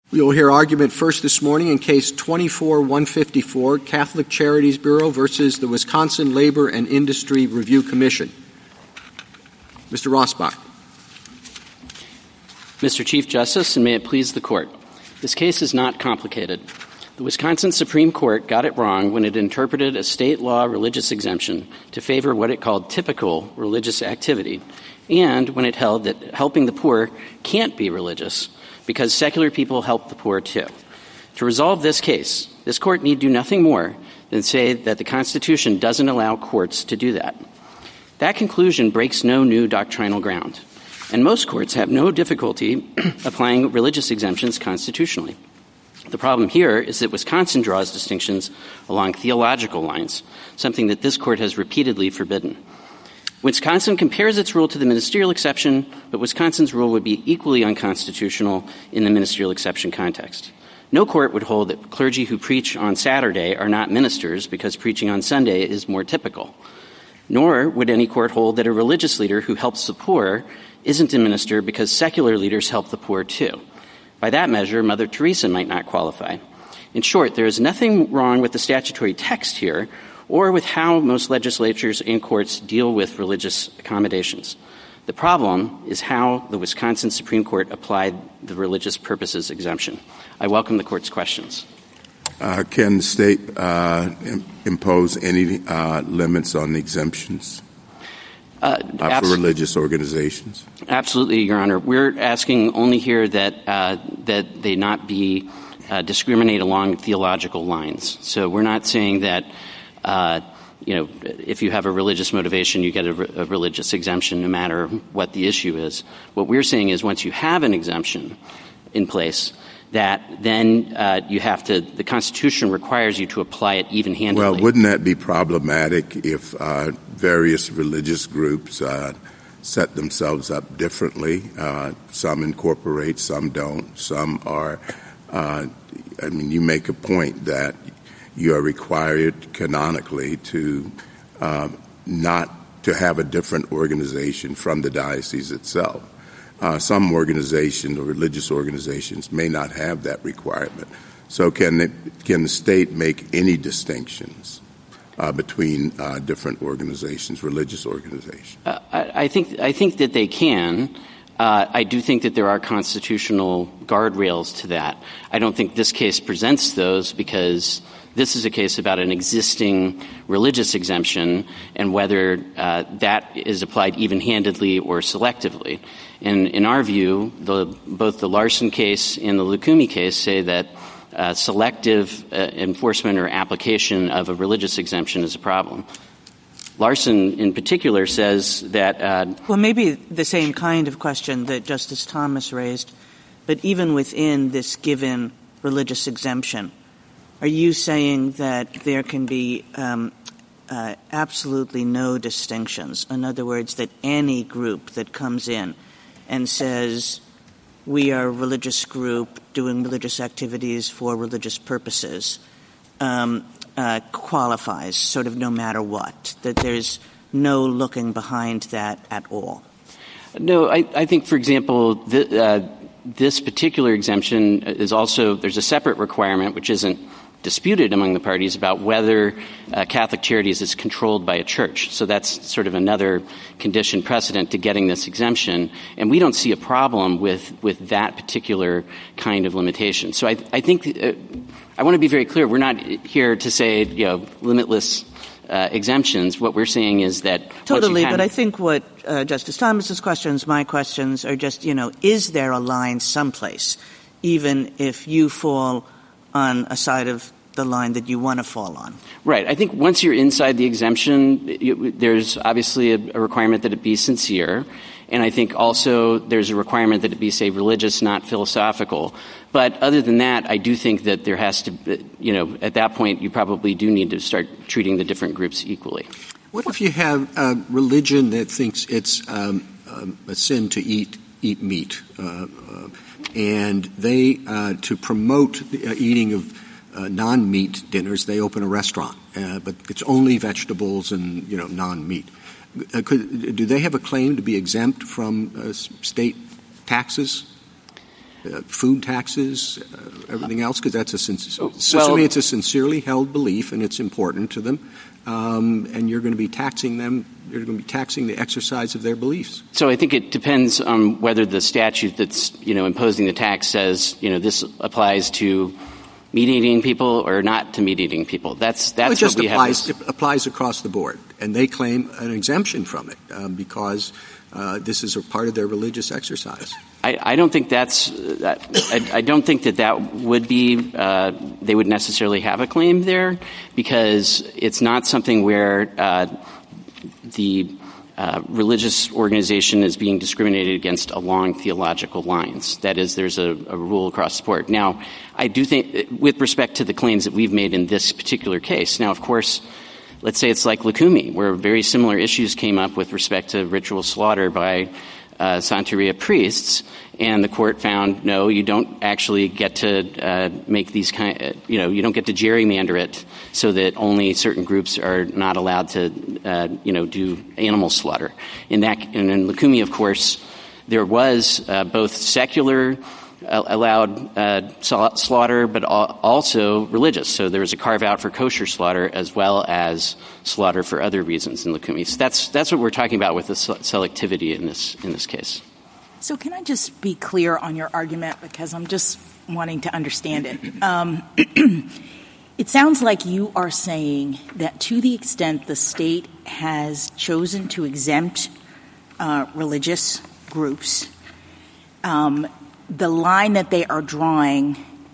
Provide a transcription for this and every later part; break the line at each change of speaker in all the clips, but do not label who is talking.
We will hear argument first this morning in Case 24-154, Catholic Charities Bureau versus the Wisconsin Labor and Industry Review Commission. Mr. Rossbach.
Mr. Chief Justice, and may it please the Court, this case is not complicated. The Wisconsin Supreme Court got it wrong when it interpreted a state law religious exemption to favor what it called typical religious activity, and when it held that helping the poor can't be religious because secular people help the poor too. To resolve this case, this Court need do nothing more than say that the Constitution doesn't allow courts to do that. That conclusion breaks no new doctrinal ground, and most courts have no difficulty applying religious exemptions constitutionally. The problem here is that Wisconsin draws distinctions along theological lines, something that this Court has repeatedly forbidden. Wisconsin compares its rule to the ministerial exception, but Wisconsin's rule would be equally unconstitutional in the ministerial exception context. No court would hold that clergy who preach on Saturday are not ministers because preaching on Sunday is more typical. Nor would any court hold that a religious leader who helps the poor isn't a minister because secular leaders help the poor too. By that measure, Mother Teresa might not qualify. In short, there is nothing wrong with the statutory text here or with how most legislatures and courts deal with religious accommodations. The problem is how the Wisconsin Supreme Court applied the religious purposes exemption. I welcome the Court's questions.
Can the state impose any limits on the exemptions for religious organizations?
Absolutely, Your Honor. We're asking only here that they not be discriminate along theological lines. So we're not saying that if you have a religious motivation, you get a religious exemption no matter what the issue is. What we're saying is once you have an exemption in place, that then the Constitution requires you to apply it even-handedly.
Well, wouldn't that be problematic if various religious groups set themselves up differently? Some incorporate, some don't, some are you make a point that you are required canonically to not to have a different organization from the diocese itself. Some organizations or religious organizations may not have that requirement. So can the state make any distinctions between different organizations, religious organizations?
I think that they can. I do think that there are constitutional guardrails to that. I don't think this case presents those because this is a case about an existing religious exemption and whether that is applied even-handedly or selectively. And in our view, both the Larson case and the Lukumi case say that selective enforcement or application of a religious exemption is a problem. Larson, in particular, says that
well, maybe the same kind of question that Justice Thomas raised, but even within this given religious exemption, are you saying that there can be absolutely no distinctions? In other words, that any group that comes in and says, we are a religious group doing religious activities for religious purposes, qualifies sort of no matter what, that there's no looking behind that at all?
No, I think, for example, this particular exemption is also, there's a separate requirement which isn't disputed among the parties about whether Catholic Charities is controlled by a church. So that's sort of another condition precedent to getting this exemption. And we don't see a problem with that particular kind of limitation. So I think I want to be very clear. We're not here to say, limitless exemptions. What we're saying is that
totally. But I think what Justice Thomas's questions, my questions, are just, is there a line someplace, even if you fall on a side of the line that you want to fall on?
Right. I think once you're inside the exemption, there's obviously a requirement that it be sincere. And I think also there's a requirement that it be, say, religious, not philosophical. But other than that, I do think that there has to, at that point, you probably do need to start treating the different groups equally.
What if you have a religion that thinks it's a sin to eat meat, and they, to promote the eating of non-meat dinners, they open a restaurant, but it's only vegetables and, non-meat. Do they have a claim to be exempt from state taxes? food taxes, everything else? Because that's assuming it's a sincerely held belief and it's important to them, and you're going to be taxing them. You're going to be taxing the exercise of their beliefs.
So I think it depends on whether the statute that's, imposing the tax says, this applies to meat-eating people or not to meat-eating people. That's
it just
what we
applies,
have.
It applies across the board, and they claim an exemption from it because this is a part of their religious exercise.
I don't think that's. I don't think that would be. They would necessarily have a claim there because it's not something where the religious organization is being discriminated against along theological lines. That is, there's a rule across the board. Now, I do think, with respect to the claims that we've made in this particular case, now, of course, let's say it's like Lukumi, where very similar issues came up with respect to ritual slaughter by Santeria priests, and the court found, no, you don't actually get to make these you don't get to gerrymander it so that only certain groups are not allowed to, do animal slaughter. And in Lukumi, of course, there was both secular allowed slaughter, but also religious. So there was a carve-out for kosher slaughter as well as slaughter for other reasons in Lukumi. So that's what we're talking about with the selectivity in this case.
So can I just be clear on your argument, because I'm just wanting to understand it. It sounds like you are saying that to the extent the state has chosen to exempt religious groups, the line that they are drawing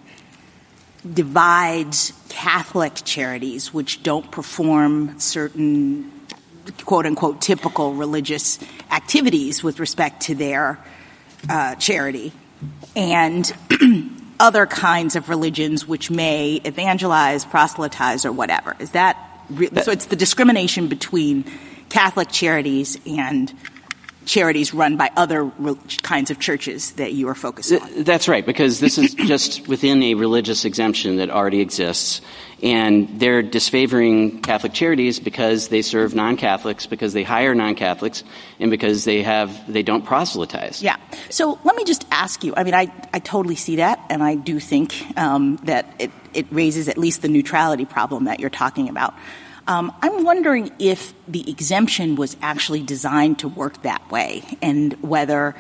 divides Catholic charities, which don't perform certain, quote-unquote, typical religious activities with respect to their charity, and other kinds of religions which may evangelize, proselytize, or whatever. Is that so? It's the discrimination between Catholic charities and charities run by other kinds of churches that you are focused on.
That's right, because this is just within a religious exemption that already exists, and they're disfavoring Catholic charities because they serve non-Catholics, because they hire non-Catholics, and because they don't proselytize. Yeah.
So let me just ask you, I totally see that, and I do think that it raises at least the neutrality problem that you're talking about. I'm wondering if the exemption was actually designed to work that way, and whether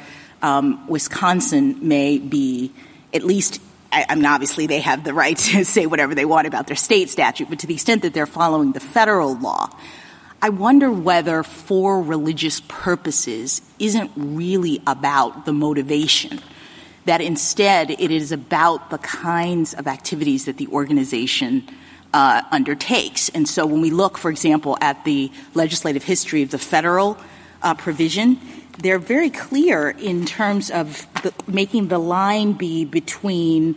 Wisconsin may be at least – obviously they have the right to say whatever they want about their state statute, but to the extent that they're following the federal law, I wonder whether for religious purposes isn't really about the motivation, that instead it is about the kinds of activities that the organization undertakes. And so when we look, for example, at the legislative history of the federal provision, they're very clear in terms of making the line be between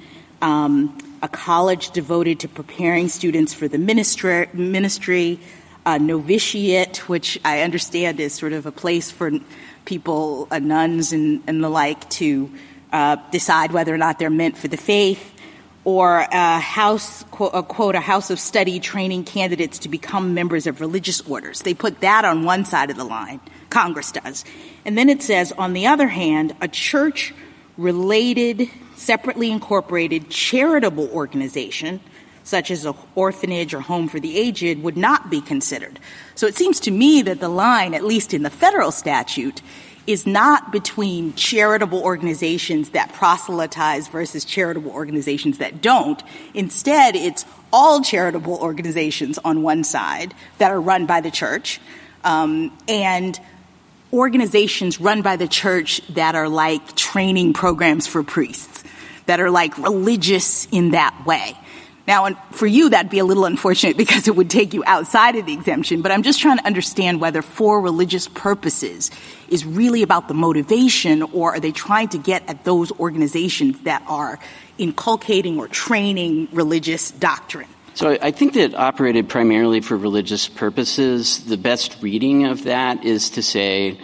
a college devoted to preparing students for the ministry, novitiate, which I understand is sort of a place for people, nuns and the like, to decide whether or not they're meant for the faith, or a house of study training candidates to become members of religious orders. They put that on one side of the line, Congress does. And then it says, on the other hand, a church-related, separately incorporated charitable organization, such as an orphanage or home for the aged, would not be considered. So it seems to me that the line, at least in the federal statute, is not between charitable organizations that proselytize versus charitable organizations that don't. Instead, it's all charitable organizations on one side that are run by the church, and organizations run by the church that are like training programs for priests, that are like religious in that way. Now, for you, that'd be a little unfortunate because it would take you outside of the exemption, but I'm just trying to understand whether for religious purposes is really about the motivation, or are they trying to get at those organizations that are inculcating or training religious doctrine?
So I think that operated primarily for religious purposes. The best reading of that is to say,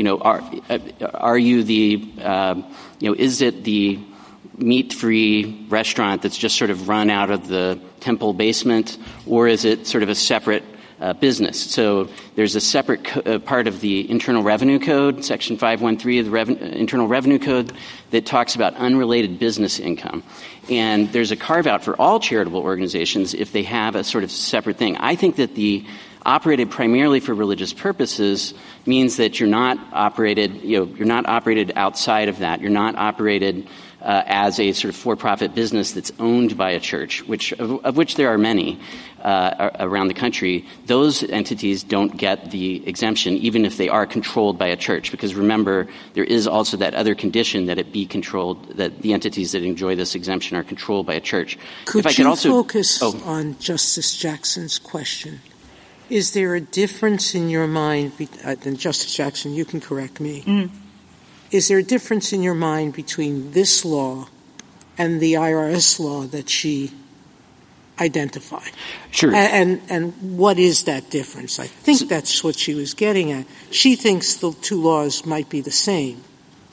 are you the, is it the meat-free restaurant that's just sort of run out of the temple basement, or is it sort of a separate business. So there's a separate part of the Internal Revenue Code, Section 513 of the Internal Revenue Code, that talks about unrelated business income. And there's a carve-out for all charitable organizations if they have a sort of separate thing. I think that the operated primarily for religious purposes means that you're not operated outside of that. You're not operated as a sort of for-profit business that's owned by a church, of which there are many around the country. Those entities don't get the exemption, even if they are controlled by a church, because remember, there is also that other condition that it be controlled, that the entities that enjoy this exemption are controlled by a church.
Could you focus on Justice Jackson's question? Is there a difference in your mind, and Justice Jackson, you can correct me, is there a difference in your mind between this law and the IRS law that she identified?
Sure.
And what is that difference? I think that's what she was getting at. She thinks the two laws might be the same.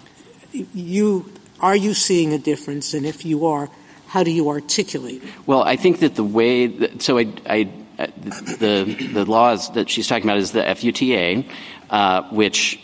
Are you seeing a difference? And if you are, how do you articulate it?
Well, I think that the way that, so the laws that she's talking about is the FUTA, which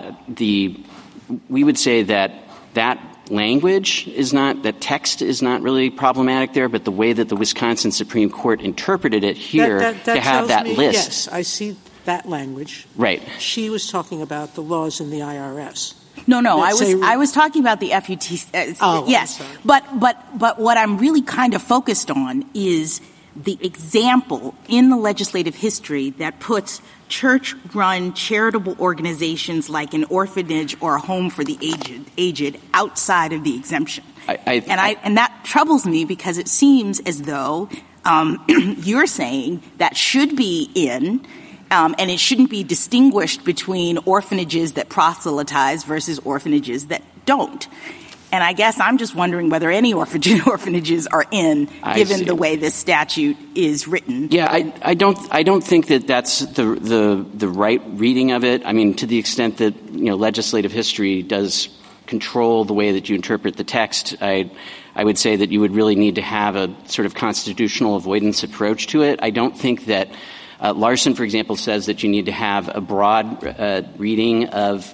we would say that language is not, that text is not really problematic there, but the way that the Wisconsin Supreme Court interpreted it here to have that list.
Yes, I see that language.
Right.
She was talking about the laws in the IRS.
No, I was talking about the FUT. Yes, but what I'm really kind of focused on is the example in the legislative history that puts church-run charitable organizations like an orphanage or a home for the aged outside of the exemption. And that troubles me because it seems as though you're saying that should be in, and it shouldn't be distinguished between orphanages that proselytize versus orphanages that don't. And I guess I'm just wondering whether any orphanages are in, given the way this statute is written.
Yeah, I don't think that that's the right reading of it. I mean, to the extent that legislative history does control the way that you interpret the text, I would say that you would really need to have a sort of constitutional avoidance approach to it. I don't think that Larson, for example, says that you need to have a broad reading of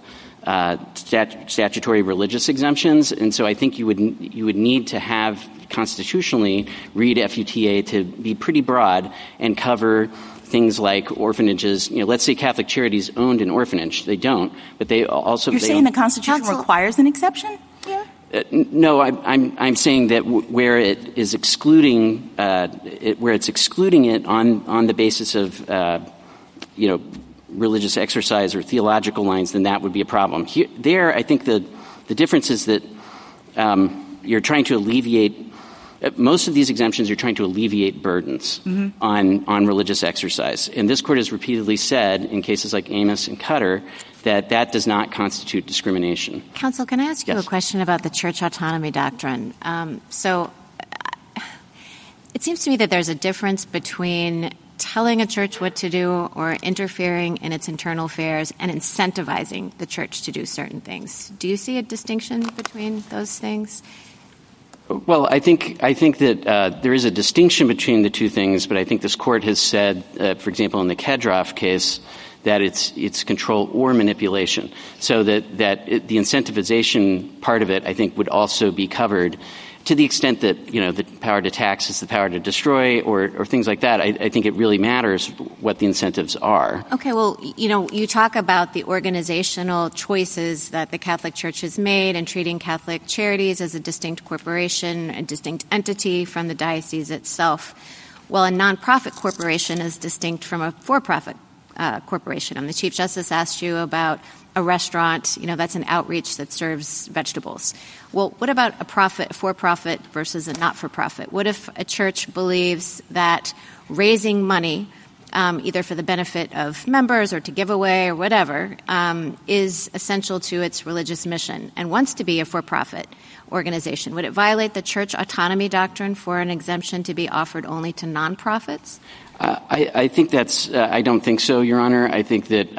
statutory religious exemptions, and so I think you would need to have constitutionally read FUTA to be pretty broad and cover things like orphanages. Let's say Catholic Charities owned an orphanage. They don't, but they also.
You're saying the Constitution requires an exception here?
No, I'm saying that where it is excluding where it's excluding it on the basis of religious exercise or theological lines, then that would be a problem. There, I think the difference is that you're trying to alleviate most of these exemptions. You're trying to alleviate burdens on religious exercise, and this court has repeatedly said in cases like Amos and Cutter that does not constitute discrimination.
Counsel, can I ask you a question about the church autonomy doctrine? So it seems to me that there's a difference between telling a church what to do or interfering in its internal affairs and incentivizing the church to do certain things. Do you see a distinction between those things?
Well, I think that there is a distinction between the two things, but I think this court has said, for example, in the Kedroff case, that it's control or manipulation. So that the incentivization part of it, I think, would also be covered to the extent that, the power to tax is the power to destroy or things like that. I think it really matters what the incentives are.
Okay, well, you talk about the organizational choices that the Catholic Church has made in treating Catholic Charities as a distinct corporation, a distinct entity from the diocese itself. Well, a nonprofit corporation is distinct from a for-profit corporation. And the Chief Justice asked you about a restaurant, that's an outreach that serves vegetables. Well, what about a for-profit versus a not-for-profit? What if a church believes that raising money, either for the benefit of members or to give away or whatever, is essential to its religious mission and wants to be a for-profit organization? Would it violate the church autonomy doctrine for an exemption to be offered only to nonprofits?
I think that's. I don't think so, Your Honor. I think that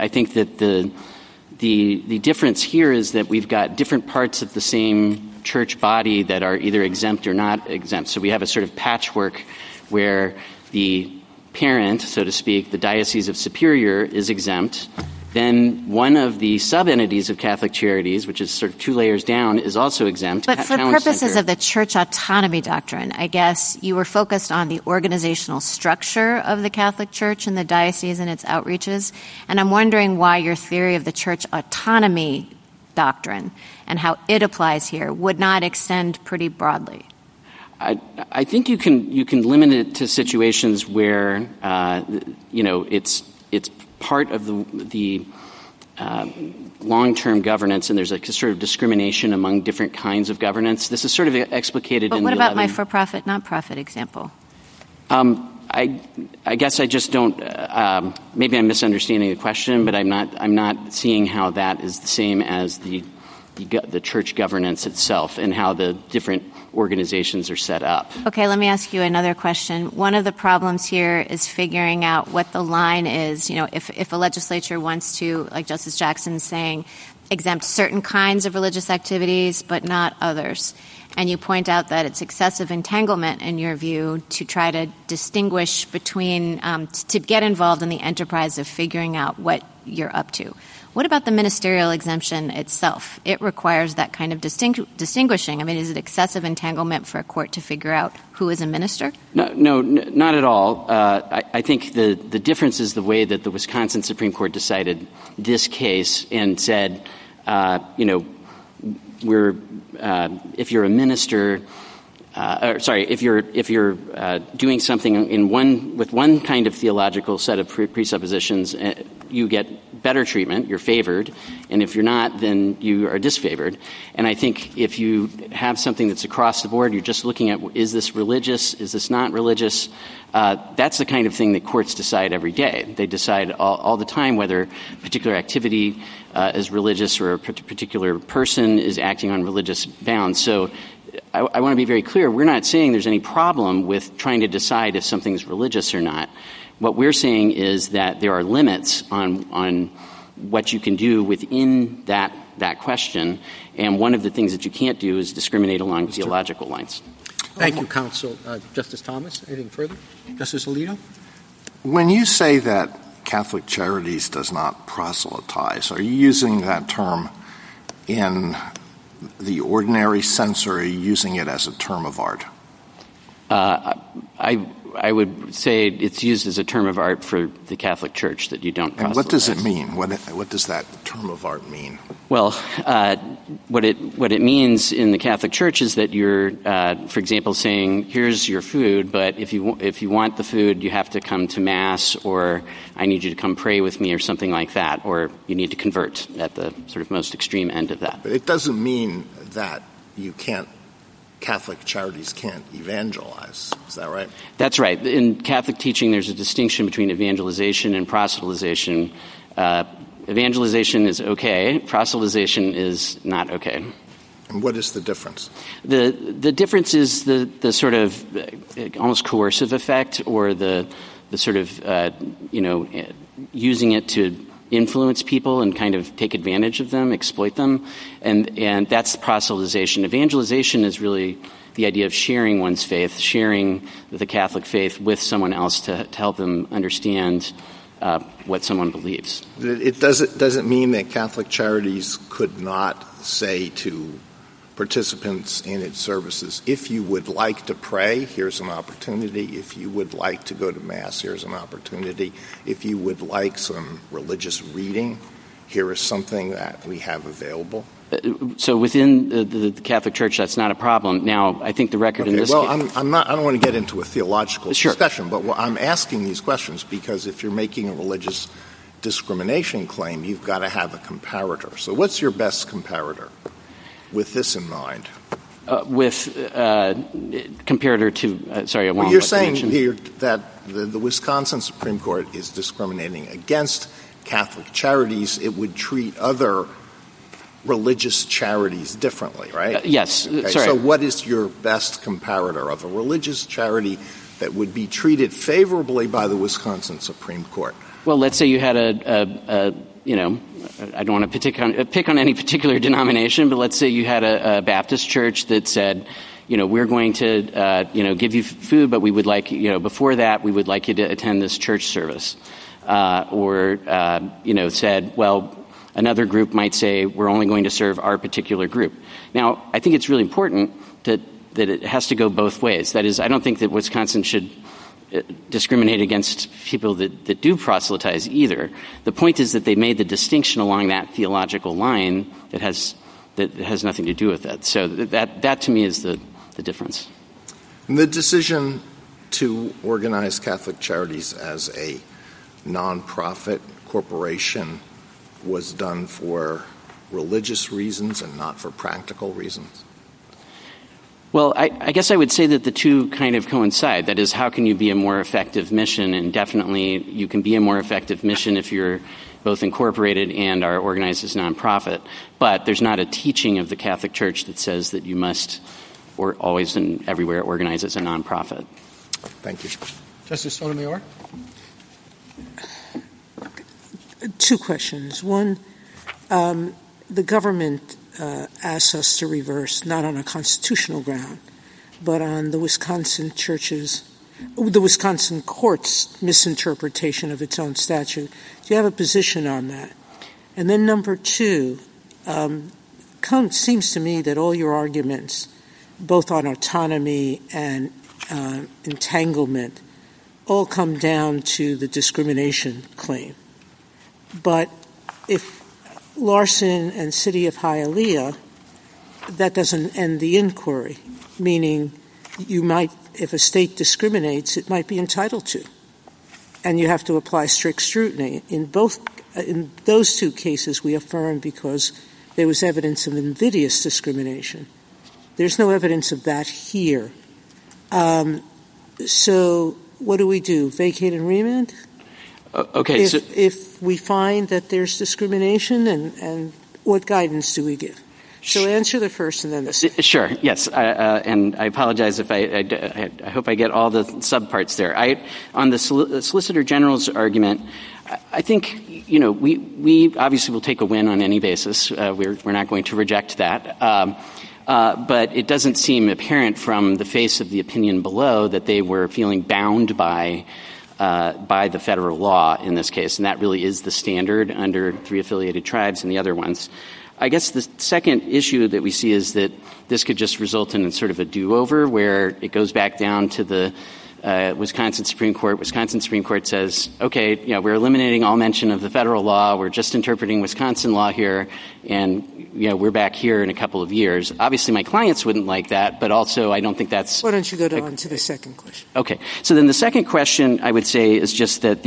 the difference here is that we've got different parts of the same church body that are either exempt or not exempt. So we have a sort of patchwork where the parent, so to speak, the Diocese of Superior, is exempt, then one of the sub-entities of Catholic Charities, which is sort of 2 layers down, is also exempt.
But for purposes of the church autonomy doctrine, I guess you were focused on the organizational structure of the Catholic Church and the diocese and its outreaches. And I'm wondering why your theory of the church autonomy doctrine and how it applies here would not extend pretty broadly.
I think you can limit it to situations where, it's part of the long-term governance, and there's a sort of discrimination among different kinds of governance. This is sort of explicated
in the
But what
about my for-profit, not-profit example?
I guess I just don't. Maybe I'm misunderstanding the question, but I'm not seeing how that is the same as the church governance itself and how the different organizations are set up.
Okay, let me ask you another question. One of the problems here is figuring out what the line is. If a legislature wants to, like Justice Jackson's saying, exempt certain kinds of religious activities but not others. And you point out that it's excessive entanglement, in your view, to try to distinguish between, to get involved in the enterprise of figuring out what you're up to. What about the ministerial exemption itself? It requires that kind of distinguishing. I mean, is it excessive entanglement for a court to figure out who is a minister?
No, not at all. I think the difference is the way that the Wisconsin Supreme Court decided this case and said, if you're a minister, if you're doing something with one kind of theological set of presuppositions, you get better treatment, you're favored, and if you're not, then you are disfavored. And I think if you have something that's across the board, you're just looking at, is this religious, is this not religious? That's the kind of thing that courts decide every day. They decide all the time whether a particular activity is religious or a particular person is acting on religious bounds. So I want to be very clear. We're not saying there's any problem with trying to decide if something's religious or not. What we're saying is that there are limits on what you can do within that question, and one of the things that you can't do is discriminate along theological lines.
Thank you, counsel. Justice Thomas, anything further? Justice Alito?
When you say that Catholic Charities does not proselytize, are you using that term in the ordinary sense, or are you using it as a term of art?
I would say it's used as a term of art for the Catholic Church, that you don't proselytize.
And what does it mean? What does that term of art mean?
Well, what it means in the Catholic Church is that you're, for example, saying, here's your food, but if you want the food, you have to come to Mass, or I need you to come pray with me, or something like that, or you need to convert at the sort of most extreme end of that.
But it doesn't mean that Catholic Charities can't evangelize. Is that right?
That's right. In Catholic teaching, there's a distinction between evangelization and proselytization. Evangelization is okay. Proselytization is not okay.
And what is the difference?
The difference is the sort of almost coercive effect, or the sort of using it to influence people and kind of take advantage of them, exploit them, and that's proselytization. Evangelization is really the idea of sharing one's faith, sharing the Catholic faith with someone else to help them understand what someone believes.
It doesn't mean that Catholic Charities could not say to participants in its services, if you would like to pray, here's an opportunity. If you would like to go to Mass, here's an opportunity. If you would like some religious reading, here is something that we have available.
So within the Catholic Church, that's not a problem. Now, I think the record in this case...
I don't want to get into a theological discussion, but I'm asking these questions because if you're making a religious discrimination claim, you've got to have a comparator. So what's your best comparator with this in mind?
Comparator to, sorry, I won't.
You're saying here that the Wisconsin Supreme Court is discriminating against Catholic Charities. It would treat other religious charities differently, right?
Yes.
Okay.
Sorry.
So what is your best comparator of a religious charity that would be treated favorably by the Wisconsin Supreme Court?
Well, let's say you had I don't want to pick on any particular denomination, but let's say you had a Baptist church that said, we're going to, give you food, but we would like, before that, we would like you to attend this church service. Or said, well, another group might say, we're only going to serve our particular group. Now, I think it's really important that it has to go both ways. That is, I don't think that Wisconsin should discriminate against people that do proselytize either. The point is that they made the distinction along that theological line that has nothing to do with that. So that to me is the difference.
The decision to organize Catholic Charities as a nonprofit corporation was done for religious reasons and not for practical reasons?
Well, I guess I would say that the two kind of coincide. That is, how can you be a more effective mission? And definitely you can be a more effective mission if you're both incorporated and are organized as nonprofit. But there's not a teaching of the Catholic Church that says that you must or always and everywhere organize as a nonprofit.
Thank you.
Justice Sotomayor?
Two questions. One, the government asks us to reverse, not on a constitutional ground, but on the Wisconsin court's misinterpretation of its own statute. Do you have a position on that? And then number two, seems to me that all your arguments, both on autonomy and entanglement, all come down to the discrimination claim. But if Larson and City of Hialeah, that doesn't end the inquiry, meaning you might, if a state discriminates, it might be entitled to. And you have to apply strict scrutiny. In those two cases, we affirm because there was evidence of invidious discrimination. There's no evidence of that here. So what do we do? Vacate and remand?
Okay.
If we find that there's discrimination, and what guidance do we give? So answer the first and then the second.
Sure. Yes. And I apologize if I hope I get all the subparts there. On the Solicitor General's argument, I think, we obviously will take a win on any basis. We're not going to reject that. But it doesn't seem apparent from the face of the opinion below that they were feeling bound by the federal law in this case, and that really is the standard under 3 affiliated tribes and the other ones. I guess the second issue that we see is that this could just result in sort of a do-over where it goes back down to the Wisconsin Supreme Court. Wisconsin Supreme Court says, okay, we're eliminating all mention of the federal law. We're just interpreting Wisconsin law here, and we're back here in a couple of years. Obviously, my clients wouldn't like that, but also I don't think that's...
Why don't you go on to the second question?
Okay. So then the second question, I would say, is just that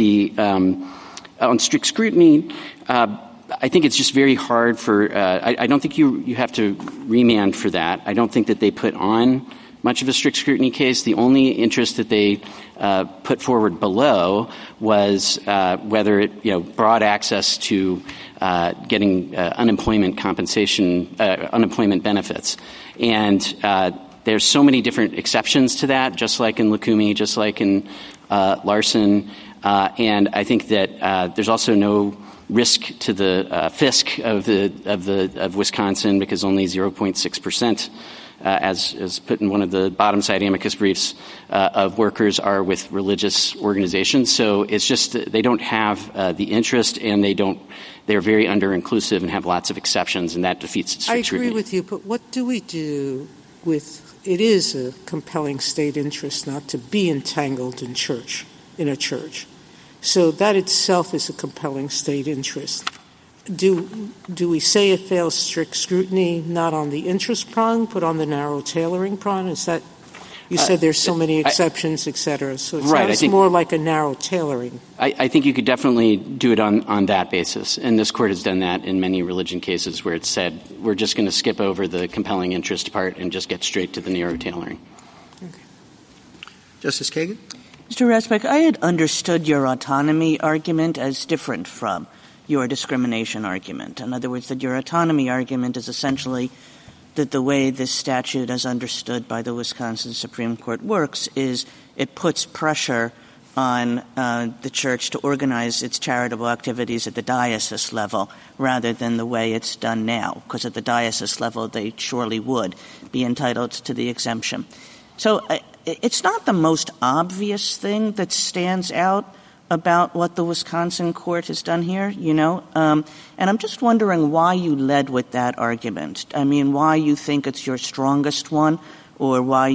on strict scrutiny, I think it's just very hard for I don't think you have to remand for that. I don't think that they put on much of a strict scrutiny case. The only interest that they put forward below was whether it broad access to getting unemployment compensation, unemployment benefits. And there's so many different exceptions to that, just like in Lukumi, just like in Larson. And I think that there's also no risk to the fisc of Wisconsin because only 0.6%, as put in one of the bottom side amicus briefs, of workers are with religious organizations. So it's just they don't have the interest, and they're very under-inclusive and have lots of exceptions, and that defeats strict scrutiny.
I agree with you, but what do we do with it is a compelling state interest not to be entangled in a church. So that itself is a compelling state interest. Do we say it fails strict scrutiny not on the interest prong, but on the narrow tailoring prong? Is that you said there's so many exceptions, et cetera. So it sounds more like a narrow tailoring.
I think you could definitely do it on that basis. And this Court has done that in many religion cases where it's said we're just going to skip over the compelling interest part and just get straight to the narrow tailoring.
Okay. Justice Kagan?
Mr. Rasbeck, I had understood your autonomy argument as different from your discrimination argument. In other words, that your autonomy argument is essentially that the way this statute as understood by the Wisconsin Supreme Court works is it puts pressure on the church to organize its charitable activities at the diocese level rather than the way it's done now, because at the diocese level they surely would be entitled to the exemption. So it's not the most obvious thing that stands out about what the Wisconsin court has done here, and I'm just wondering why you led with that argument. I mean, why you think it's your strongest one, or I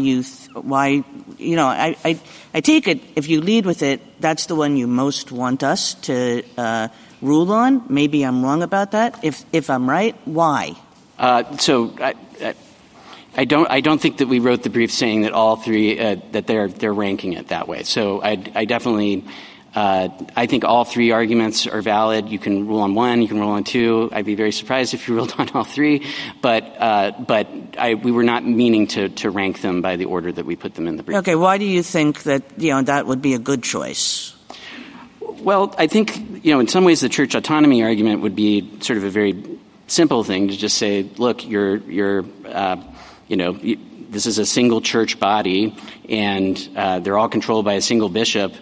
take it if you lead with it, that's the one you most want us to rule on. Maybe I'm wrong about that. If I'm right, why?
So I don't think that we wrote the brief saying that all three that they're ranking it that way. So I definitely. I think all three arguments are valid. You can rule on one, you can rule on two. I'd be very surprised if you ruled on all three. But we were not meaning to rank them by the order that we put them in the brief.
Okay, why do you think that that would be a good choice?
Well, I think in some ways the church autonomy argument would be sort of a very simple thing to just say, look, this is a single church body, and they're all controlled by a single bishop.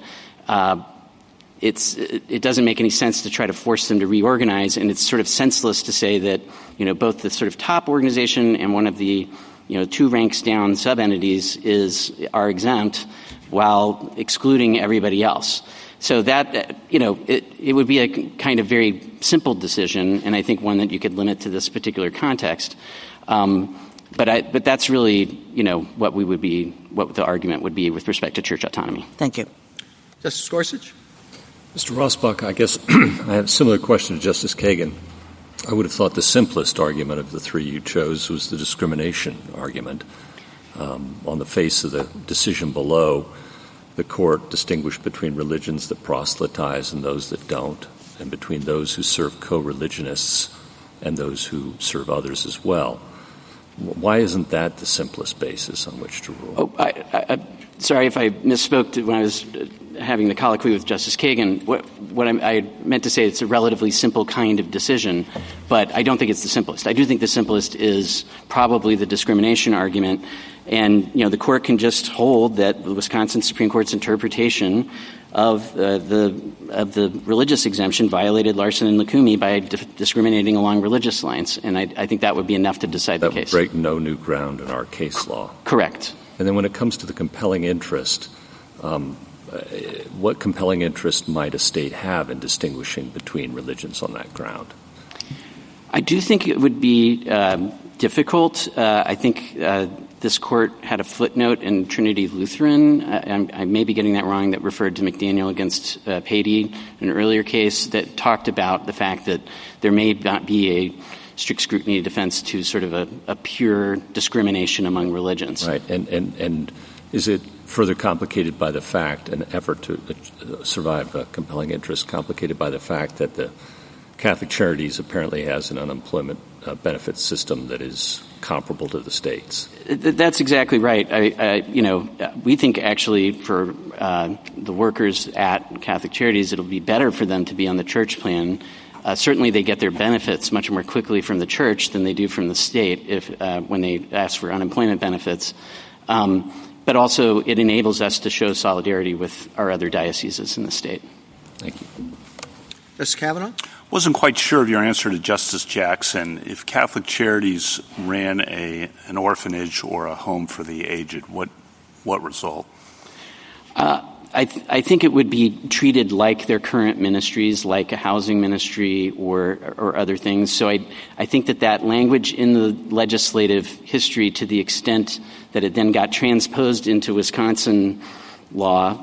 It doesn't make any sense to try to force them to reorganize, and it's sort of senseless to say that both the sort of top organization and one of the two ranks down sub-entities are exempt while excluding everybody else. So that it would be a kind of very simple decision, and I think one that you could limit to this particular context. But that's really what the argument would be with respect to church autonomy.
Thank you.
Justice Gorsuch?
Mr. Rossbach, I guess I have a similar question to Justice Kagan. I would have thought the simplest argument of the three you chose was the discrimination argument. On the face of the decision below, the court distinguished between religions that proselytize and those that don't, and between those who serve co-religionists and those who serve others as well. Why isn't that the simplest basis on which to rule?
Sorry if I misspoke when I was having the colloquy with Justice Kagan. What I meant to say it's a relatively simple kind of decision, but I don't think it's the simplest. I do think the simplest is probably the discrimination argument, and the court can just hold that the Wisconsin Supreme Court's interpretation of the religious exemption violated Larson and Lukumi by discriminating along religious lines, and I think that would be enough to decide the case.
That would break no new ground in our case law.
Correct.
And then when it comes to the compelling interest, what compelling interest might a state have in distinguishing between religions on that ground?
I do think it would be difficult. I think this court had a footnote in Trinity Lutheran. I may be getting that wrong, that referred to McDaniel against Patey, an earlier case that talked about the fact that there may not be a strict scrutiny defense to sort of a pure discrimination among religions.
Right. And is it further complicated by the fact, an effort to survive a compelling interest, complicated by the fact that the Catholic Charities apparently has an unemployment benefit system that is comparable to the state's?
That's exactly right. We think actually for the workers at Catholic Charities, it'll be better for them to be on the church plan. Certainly they get their benefits much more quickly from the church than they do from the state when they ask for unemployment benefits. But also it enables us to show solidarity with our other dioceses in the state.
Thank you.
Justice Kavanaugh?
Wasn't quite sure of your answer to Justice Jackson. If Catholic Charities ran an orphanage or a home for the aged, what result?
I think it would be treated like their current ministries, like a housing ministry or other things. So I think that language in the legislative history, to the extent that it then got transposed into Wisconsin law,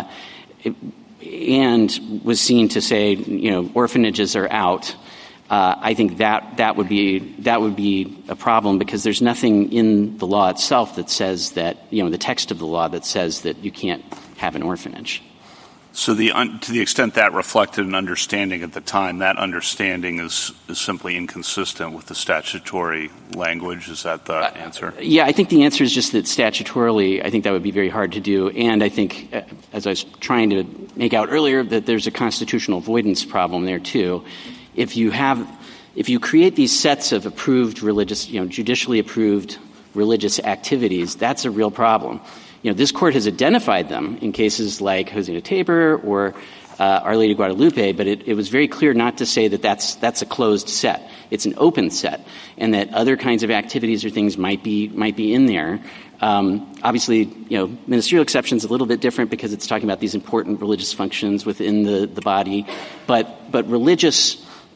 and was seen to say, orphanages are out. I think that would be a problem, because there's nothing in the law itself that says that, the text of the law that says that you can't have an orphanage.
So to the extent that reflected an understanding at the time, that understanding is simply inconsistent with the statutory language. Is that the answer?
Yeah, I think the answer is just that statutorily, I think that would be very hard to do. And I think, as I was trying to make out earlier, that there's a constitutional avoidance problem there too. If you create these sets of approved religious, judicially approved religious activities, that's a real problem. This court has identified them in cases like Hosea Tabor or Our Lady of Guadalupe, but it was very clear not to say that that's a closed set. It's an open set, and that other kinds of activities or things might be in there. Obviously, ministerial exception is a little bit different because it's talking about these important religious functions within the body, but religious,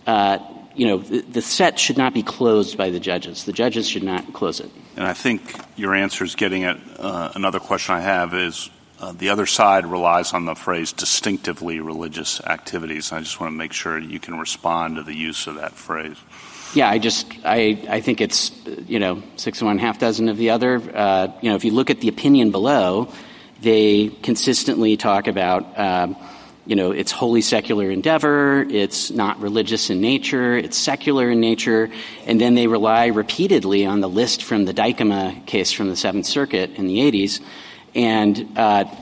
the set should not be closed by the judges. The judges should not close it.
And I think your answer is getting at another question I have is the other side relies on the phrase distinctively religious activities. I just want to make sure you can respond to the use of that phrase.
Yeah, I think it's, 6 of one, half dozen of the other. If you look at the opinion below, they consistently talk about, it's wholly secular endeavor, it's not religious in nature, it's secular in nature, and then they rely repeatedly on the list from the Dykema case from the Seventh Circuit in the 80s. And,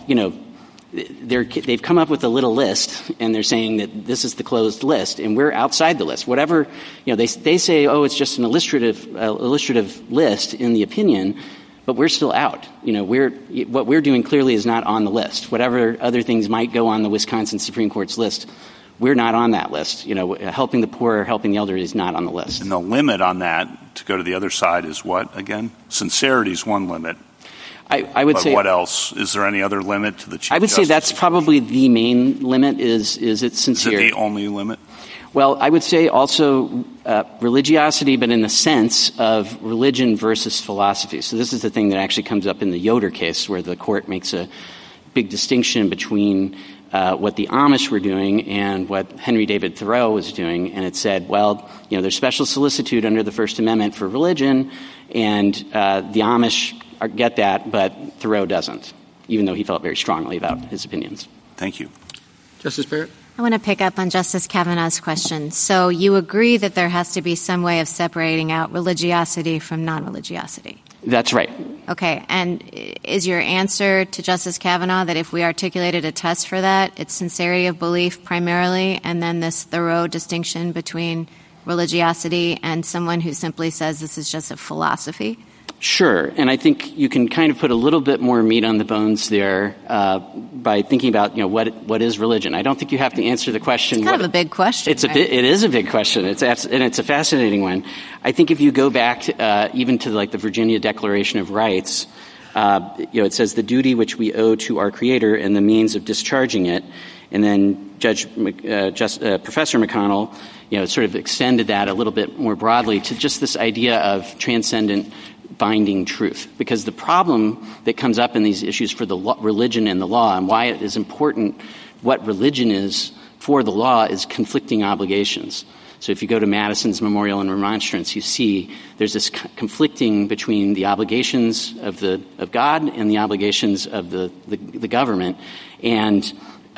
they've come up with a little list, and they're saying that this is the closed list, and we're outside the list. Whatever, they say, it's just an illustrative list in the opinion, but we're still out. What we're doing clearly is not on the list. Whatever other things might go on the Wisconsin Supreme Court's list, we're not on that list. Helping the poor, helping the elderly is not on the list.
And the limit on that, to go to the other side, is what, again? Sincerity is one limit.
I would say.
What else? Is there any other limit to the Chief Justice?
I would say that's probably the main limit is it's sincere.
Is it the only limit?
Well, I would say also religiosity, but in the sense of religion versus philosophy. So this is the thing that actually comes up in the Yoder case, where the court makes a big distinction between what the Amish were doing and what Henry David Thoreau was doing. And it said, there's special solicitude under the First Amendment for religion, and the Amish get that, but Thoreau doesn't, even though he felt very strongly about his opinions.
Thank you.
Justice Barrett?
I want to pick up on Justice Kavanaugh's question. So you agree that there has to be some way of separating out religiosity from non-religiosity?
That's right.
Okay. And is your answer to Justice Kavanaugh that if we articulated a test for that, it's sincerity of belief primarily, and then this thorough distinction between religiosity and someone who simply says this is just a philosophy?
Sure. And I think you can kind of put a little bit more meat on the bones there by thinking about, what is religion? I don't think you have to answer the question.
It's kind of a big question.
It is a big question. And it's a fascinating one. I think if you go back even to the Virginia Declaration of Rights, it says the duty which we owe to our Creator and the means of discharging it. And then Professor McConnell, sort of extended that a little bit more broadly to just this idea of transcendent binding truth, because the problem that comes up in these issues for the religion and the law, and why it is important what religion is for the law, is conflicting obligations. So if you go to Madison's Memorial and Remonstrance, you see there's this conflicting between the obligations of God and the obligations of the government, and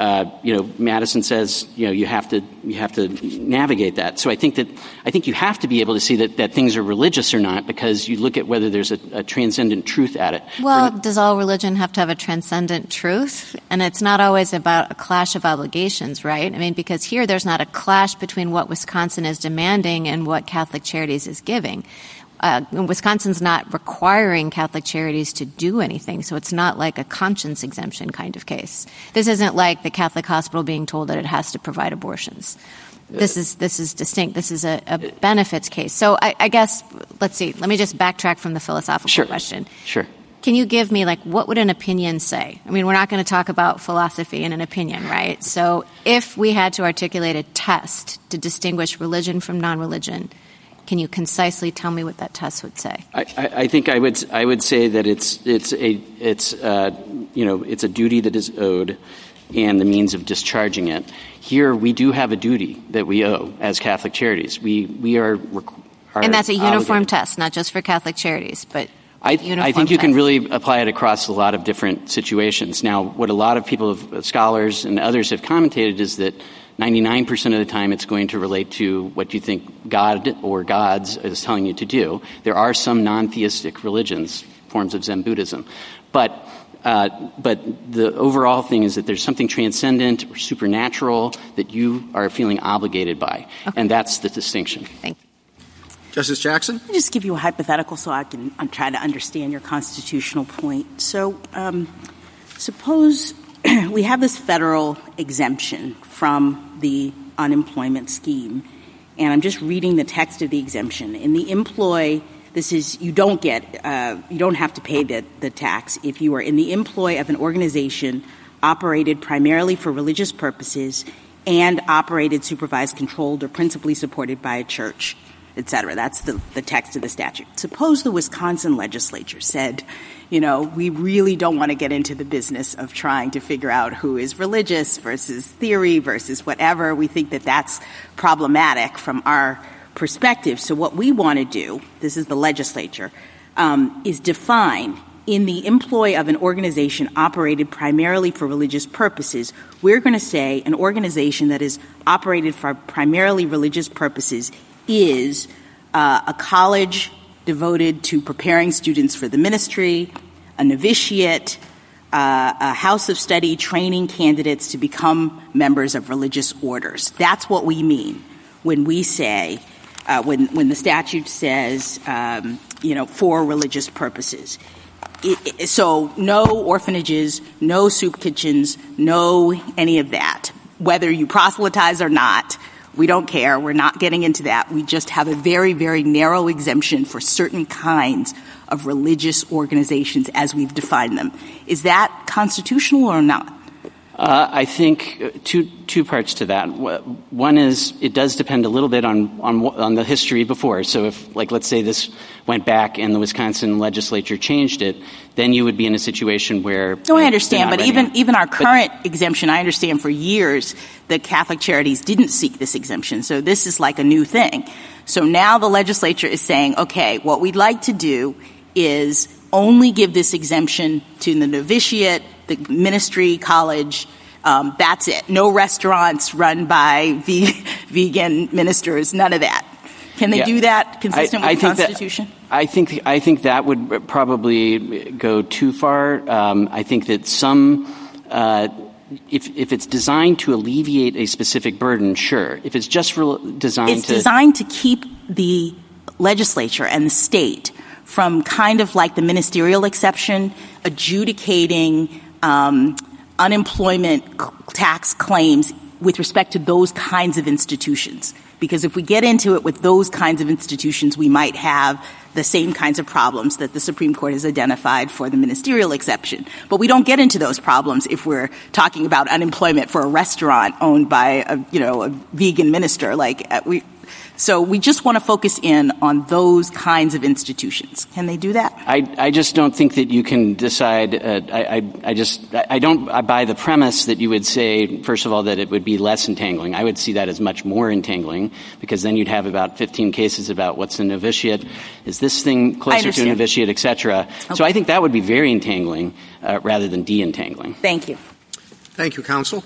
Madison says, you have to navigate that. So I think you have to be able to see that things are religious or not, because you look at whether there's a transcendent truth at it.
Well, does all religion have to have a transcendent truth? And it's not always about a clash of obligations, right? I mean, because here there's not a clash between what Wisconsin is demanding and what Catholic Charities is giving. Wisconsin's not requiring Catholic Charities to do anything, so it's not like a conscience exemption kind of case. This isn't like the Catholic hospital being told that it has to provide abortions. This is distinct. This is a benefits case. So I guess, let's see, let me just backtrack from the philosophical question.
Sure.
Can you give me, what would an opinion say? I mean, we're not going to talk about philosophy in an opinion, right? So if we had to articulate a test to distinguish religion from non-religion, can you concisely tell me what that test would say?
I think I would say that it's a duty that is owed and the means of discharging it. Here we do have a duty that we owe as Catholic Charities. We are
and that's a uniform
obligated.
Test, not just for Catholic Charities, but
I think you can really apply it across a lot of different situations. Now, what a lot of people, scholars and others have commentated is that 99% of the time it's going to relate to what you think God or gods is telling you to do. There are some non-theistic religions, forms of Zen Buddhism. But the overall thing is that there's something transcendent or supernatural that you are feeling obligated by. Okay. And that's the distinction.
Thank you.
Justice Jackson?
Let me just give you a hypothetical so I can try to understand your constitutional point. So suppose we have this federal exemption from the unemployment scheme, and I'm just reading the text of the exemption. In the employ, this is you don't have to pay the tax if you are in the employ of an organization operated primarily for religious purposes and operated, supervised, controlled, or principally supported by a church, et cetera. That's the text of the statute. Suppose the Wisconsin legislature said, we really don't want to get into the business of trying to figure out who is religious versus theory versus whatever. We think that that's problematic from our perspective. So what we want to do, this is the legislature, is define in the employ of an organization operated primarily for religious purposes, we're going to say an organization that is operated for primarily religious purposes is a college devoted to preparing students for the ministry, a novitiate, a house of study training candidates to become members of religious orders. That's what we mean when we say, when the statute says, for religious purposes. So no orphanages, no soup kitchens, no any of that. Whether you proselytize or not, we don't care. We're not getting into that. We just have a very, very narrow exemption for certain kinds of religious organizations as we've defined them. Is that constitutional or not?
I think two parts to that. One is it does depend a little bit on the history before. So if, let's say this went back and the Wisconsin legislature changed it, then you would be in a situation where...
No, I understand, but even our current exemption, I understand for years the Catholic Charities didn't seek this exemption. So this is like a new thing. So now the legislature is saying, okay, what we'd like to do is only give this exemption to the novitiate, the ministry, college, that's it. No restaurants run by vegan ministers, none of that. Can they do that consistent with the Constitution?
I think that would probably go too far. I think that some if it's designed to alleviate a specific burden, sure. If it's just designed
to keep the legislature and the state from kind of like the ministerial exception, adjudicating unemployment tax claims with respect to those kinds of institutions. Because if we get into it with those kinds of institutions, we might have the same kinds of problems that the Supreme Court has identified for the ministerial exception. But we don't get into those problems if we're talking about unemployment for a restaurant owned by a vegan minister. So we just want to focus in on those kinds of institutions. Can they do that?
I just don't think that you can decide. I buy the premise that you would say, first of all, that it would be less entangling. I would see that as much more entangling because then you'd have about 15 cases about what's a novitiate. Is this thing closer to a novitiate, et cetera? Okay. So I think that would be very entangling rather than de-entangling.
Thank you.
Thank you, counsel.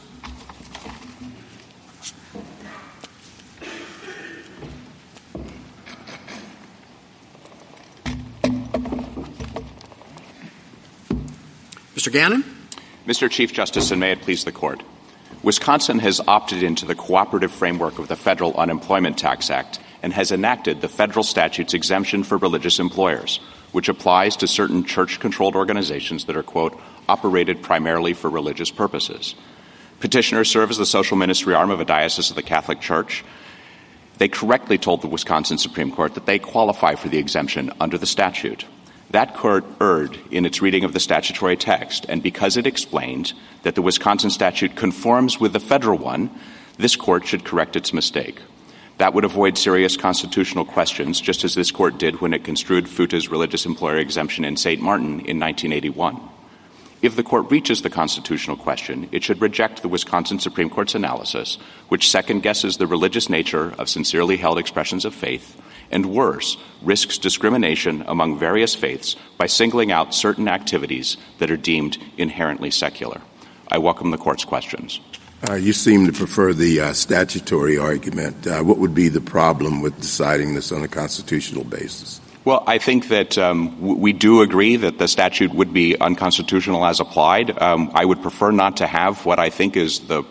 Mr. Gannon?
Mr. Chief Justice, and may it please the Court. Wisconsin has opted into the cooperative framework of the Federal Unemployment Tax Act and has enacted the federal statute's exemption for religious employers, which applies to certain church-controlled organizations that are, quote, operated primarily for religious purposes. Petitioners serve as the social ministry arm of a diocese of the Catholic Church. They correctly told the Wisconsin Supreme Court that they qualify for the exemption under the statute. That court erred in its reading of the statutory text, and because it explained that the Wisconsin statute conforms with the federal one, this court should correct its mistake. That would avoid serious constitutional questions, just as this court did when it construed FUTA's religious employer exemption in St. Martin in 1981. If the court reaches the constitutional question, it should reject the Wisconsin Supreme Court's analysis, which second-guesses the religious nature of sincerely held expressions of faith, and worse, risks discrimination among various faiths by singling out certain activities that are deemed inherently secular. I welcome the Court's questions.
You seem to prefer the statutory argument. What would be the problem with deciding this on a constitutional basis?
Well, I think that we do agree that the statute would be unconstitutional as applied. I would prefer not to have what I think is the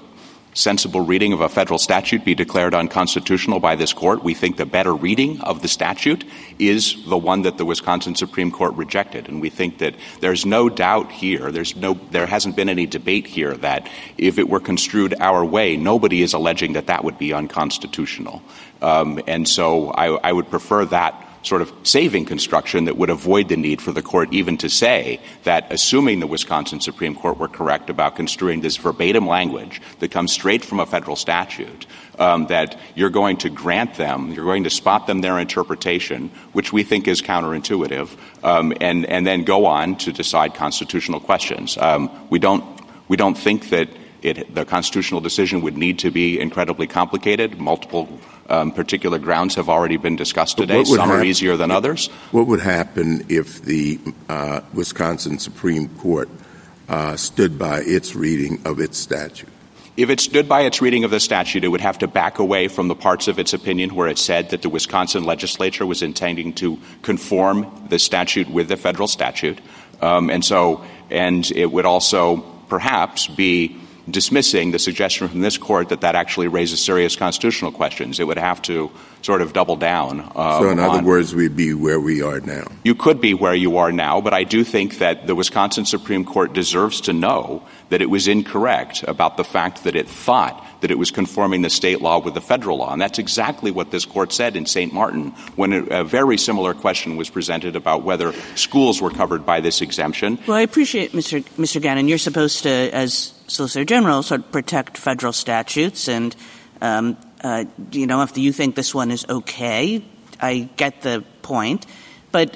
sensible reading of a federal statute be declared unconstitutional by this court. We think the better reading of the statute is the one that the Wisconsin Supreme Court rejected. And we think that there's no doubt here, there hasn't been any debate here that if it were construed our way, nobody is alleging that that would be unconstitutional. And so I would prefer that sort of saving construction that would avoid the need for the court even to say that, assuming the Wisconsin Supreme Court were correct about construing this verbatim language that comes straight from a federal statute, that you're going to grant them, you're going to spot them their interpretation, which we think is counterintuitive, and then go on to decide constitutional questions. We don't think that the constitutional decision would need to be incredibly complicated. Multiple particular grounds have already been discussed today. Some are easier than others.
What would happen if the Wisconsin Supreme Court stood by its reading of its statute?
If it stood by its reading of the statute, it would have to back away from the parts of its opinion where it said that the Wisconsin legislature was intending to conform the statute with the federal statute. And it would also perhaps be dismissing the suggestion from this court that actually raises serious constitutional questions. It would have to sort of double down.
So in other words, we'd be where we are now.
You could be where you are now, but I do think that the Wisconsin Supreme Court deserves to know that it was incorrect about the fact that it thought that it was conforming the state law with the federal law. And that's exactly what this court said in St. Martin when a very similar question was presented about whether schools were covered by this exemption.
Well, I appreciate, Mr. Gannon, you're supposed to, as Solicitor General, sort of protect federal statutes. And, if you think this one is okay, I get the point. But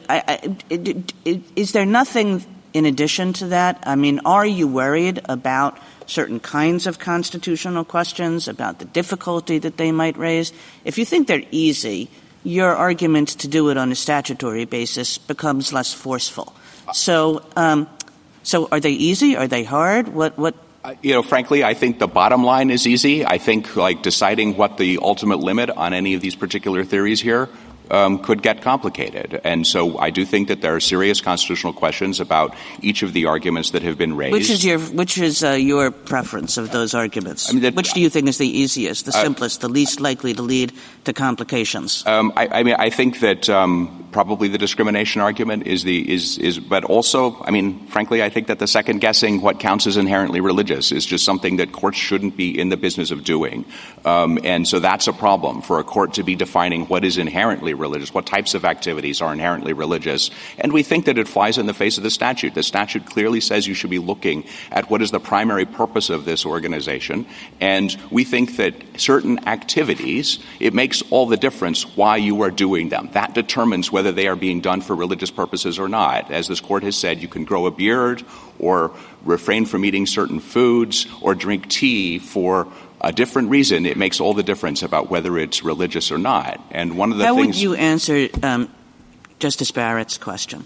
is there nothing in addition to that? I mean, are you worried about certain kinds of constitutional questions, about the difficulty that they might raise? If you think they're easy, your argument to do it on a statutory basis becomes less forceful. So are they easy? Are they hard? What?
Frankly, I think the bottom line is easy. I think, deciding what the ultimate limit on any of these particular theories here could get complicated. And so I do think that there are serious constitutional questions about each of the arguments that have been raised.
Which is your preference of those arguments? Which do you think is the easiest, the simplest, the least likely to lead to complications?
I think that probably the discrimination argument is but also, frankly, I think that the second guessing what counts as inherently religious is just something that courts shouldn't be in the business of doing. And so that's a problem for a court to be defining what is inherently religious, what types of activities are inherently religious. And we think that it flies in the face of the statute. The statute clearly says you should be looking at what is the primary purpose of this organization. And we think that certain activities, it makes all the difference why you are doing them. That determines whether they are being done for religious purposes or not. As this court has said, you can grow a beard or refrain from eating certain foods or drink tea for a different reason. It makes all the difference about whether it's religious or not. And one of the
How
things—
would you answer Justice Barrett's question?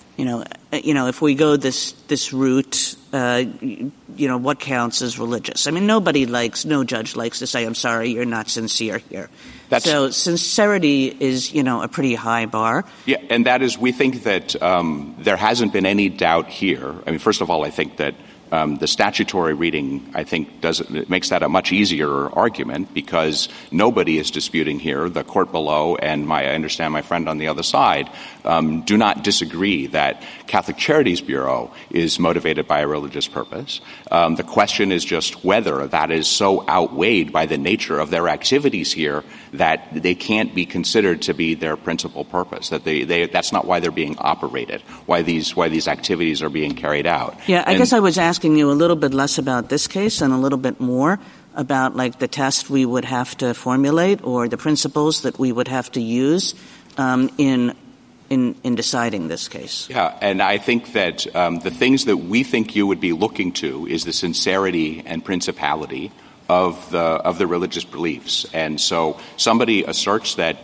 If we go this route, what counts as religious? No judge likes to say, I'm sorry, you're not sincere here. So sincerity is, a pretty high bar.
Yeah, and that is, we think that there hasn't been any doubt here. First of all, I think that the statutory reading, I think, it makes that a much easier argument because nobody is disputing here. The court below and I understand my friend on the other side do not disagree that Catholic Charities Bureau is motivated by a religious purpose. The question is just whether that is so outweighed by the nature of their activities here that they can't be considered to be their principal purpose, that that's not why they're being operated, why these activities are being carried out.
Yeah, I guess I was asking you a little bit less about this case and a little bit more about the test we would have to formulate or the principles that we would have to use in deciding this case.
Yeah, and I think that the things that we think you would be looking to is the sincerity and principality of the religious beliefs. And so somebody asserts that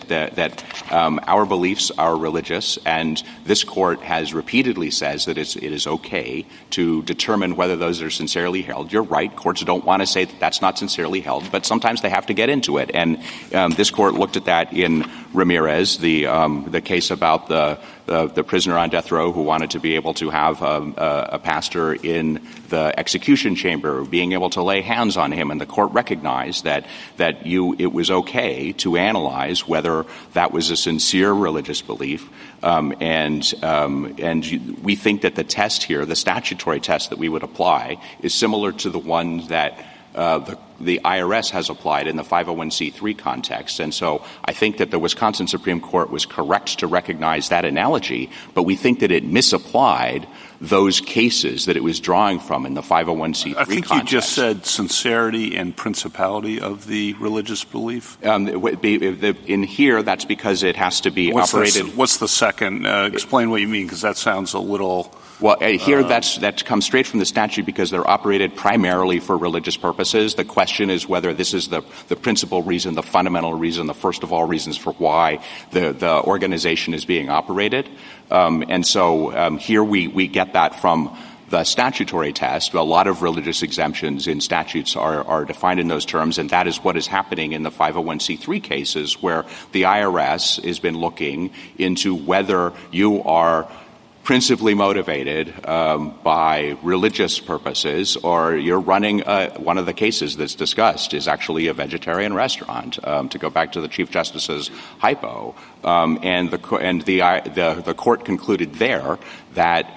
our beliefs are religious, and this court has repeatedly says that it is okay to determine whether those are sincerely held. You're right. Courts don't want to say that that's not sincerely held, but sometimes they have to get into it. And this court looked at that in Ramirez, the case about the prisoner on death row who wanted to be able to have a pastor in the execution chamber, being able to lay hands on him, and the court recognized that it was okay to analyze whether that was a sincere religious belief. And we think that the test here, the statutory test that we would apply, is similar to the one that the IRS has applied in the 501c3 context. And so I think that the Wisconsin Supreme Court was correct to recognize that analogy, but we think that it misapplied those cases that it was drawing from in the 501c3
I think
context.
You just said sincerity and principality of the religious belief.
In here, that's because it has to be operated.
What's the second? Explain what you mean, because that sounds a little.
Well, here that comes straight from the statute because they're operated primarily for religious purposes. The question is whether this is the principal reason, the fundamental reason, the first of all reasons for why the organization is being operated. And so here we get that from the statutory test. A lot of religious exemptions in statutes are defined in those terms, and that is what is happening in the 501c3 cases where the IRS has been looking into whether you are principally motivated by religious purposes, or you're running one of the cases that's discussed is actually a vegetarian restaurant. To go back to the Chief Justice's hypo, and the court concluded there that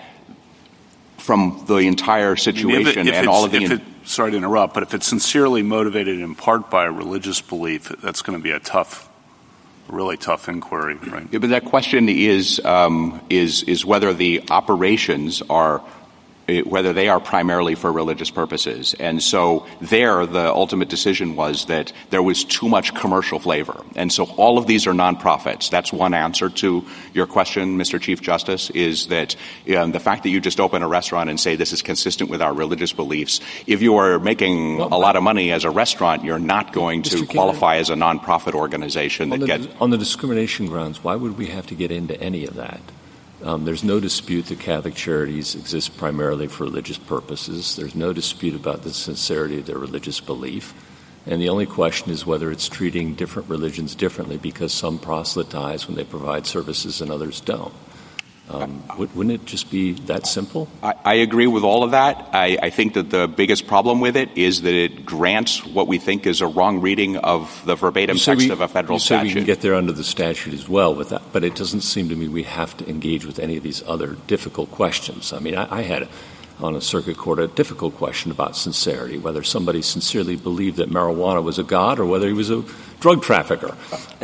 from the entire situation and all of the.
Sorry to interrupt, but if it's sincerely motivated in part by a religious belief, that's going to be a really tough inquiry, right?
Yeah, but that question is whether the operations are whether they are primarily for religious purposes. And so there, the ultimate decision was that there was too much commercial flavor. And so all of these are nonprofits. That's one answer to your question, Mr. Chief Justice, is that the fact that you just open a restaurant and say this is consistent with our religious beliefs, if you are making a lot of money as a restaurant, you're not going to qualify as a nonprofit organization.
On the discrimination grounds, why would we have to get into any of that? There's no dispute that Catholic Charities exist primarily for religious purposes. There's no dispute about the sincerity of their religious belief. And the only question is whether it's treating different religions differently because some proselytize when they provide services and others don't. Wouldn't it just be that simple?
I agree with all of that. I think that the biggest problem with it is that it grants what we think is a wrong reading of the verbatim text of a federal statute.
We can get there under the statute as well with that, but it doesn't seem to me we have to engage with any of these other difficult questions. I mean, I had on a circuit court a difficult question about sincerity, whether somebody sincerely believed that marijuana was a god or whether he was a drug trafficker.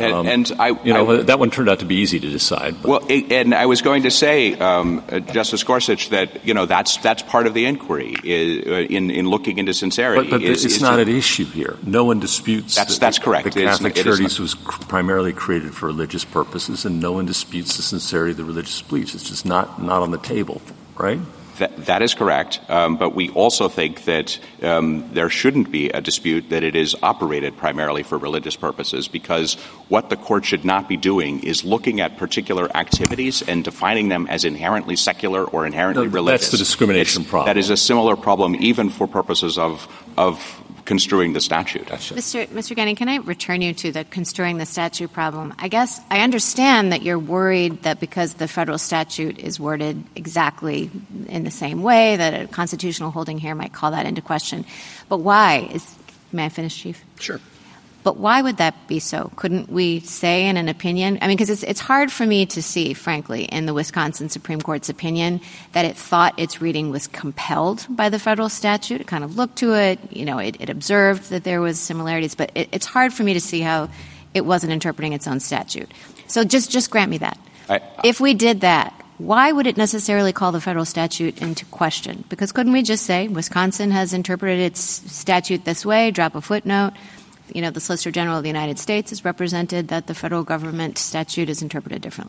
That one turned out to be easy to decide.
Well, and I was going to say, Justice Gorsuch, that that's part of the inquiry in looking into sincerity.
But it's not an issue here. No one disputes.
That's correct.
The Catholic Charities was primarily created for religious purposes, and no one disputes the sincerity of the religious beliefs. It's just not on the table, right?
That is correct, but we also think that there shouldn't be a dispute that it is operated primarily for religious purposes, because what the court should not be doing is looking at particular activities and defining them as inherently secular or inherently religious.
That's the discrimination problem.
That is a similar problem even for purposes of construing the statute.
Mr. Gannon, can I return you to the construing the statute problem? I guess I understand that you're worried that because the federal statute is worded exactly in the same way that a constitutional holding here might call that into question. But why? May I finish, Chief?
Sure.
But why would that be so? Couldn't we say in an opinion? I mean, because it's hard for me to see, frankly, in the Wisconsin Supreme Court's opinion that it thought its reading was compelled by the federal statute. It kind of looked to it. It observed that there was similarities. But it's hard for me to see how it wasn't interpreting its own statute. So just grant me that. If we did that, why would it necessarily call the federal statute into question? Because couldn't we just say Wisconsin has interpreted its statute this way, drop a footnote? The Solicitor General of the United States has represented that the federal government statute is interpreted differently.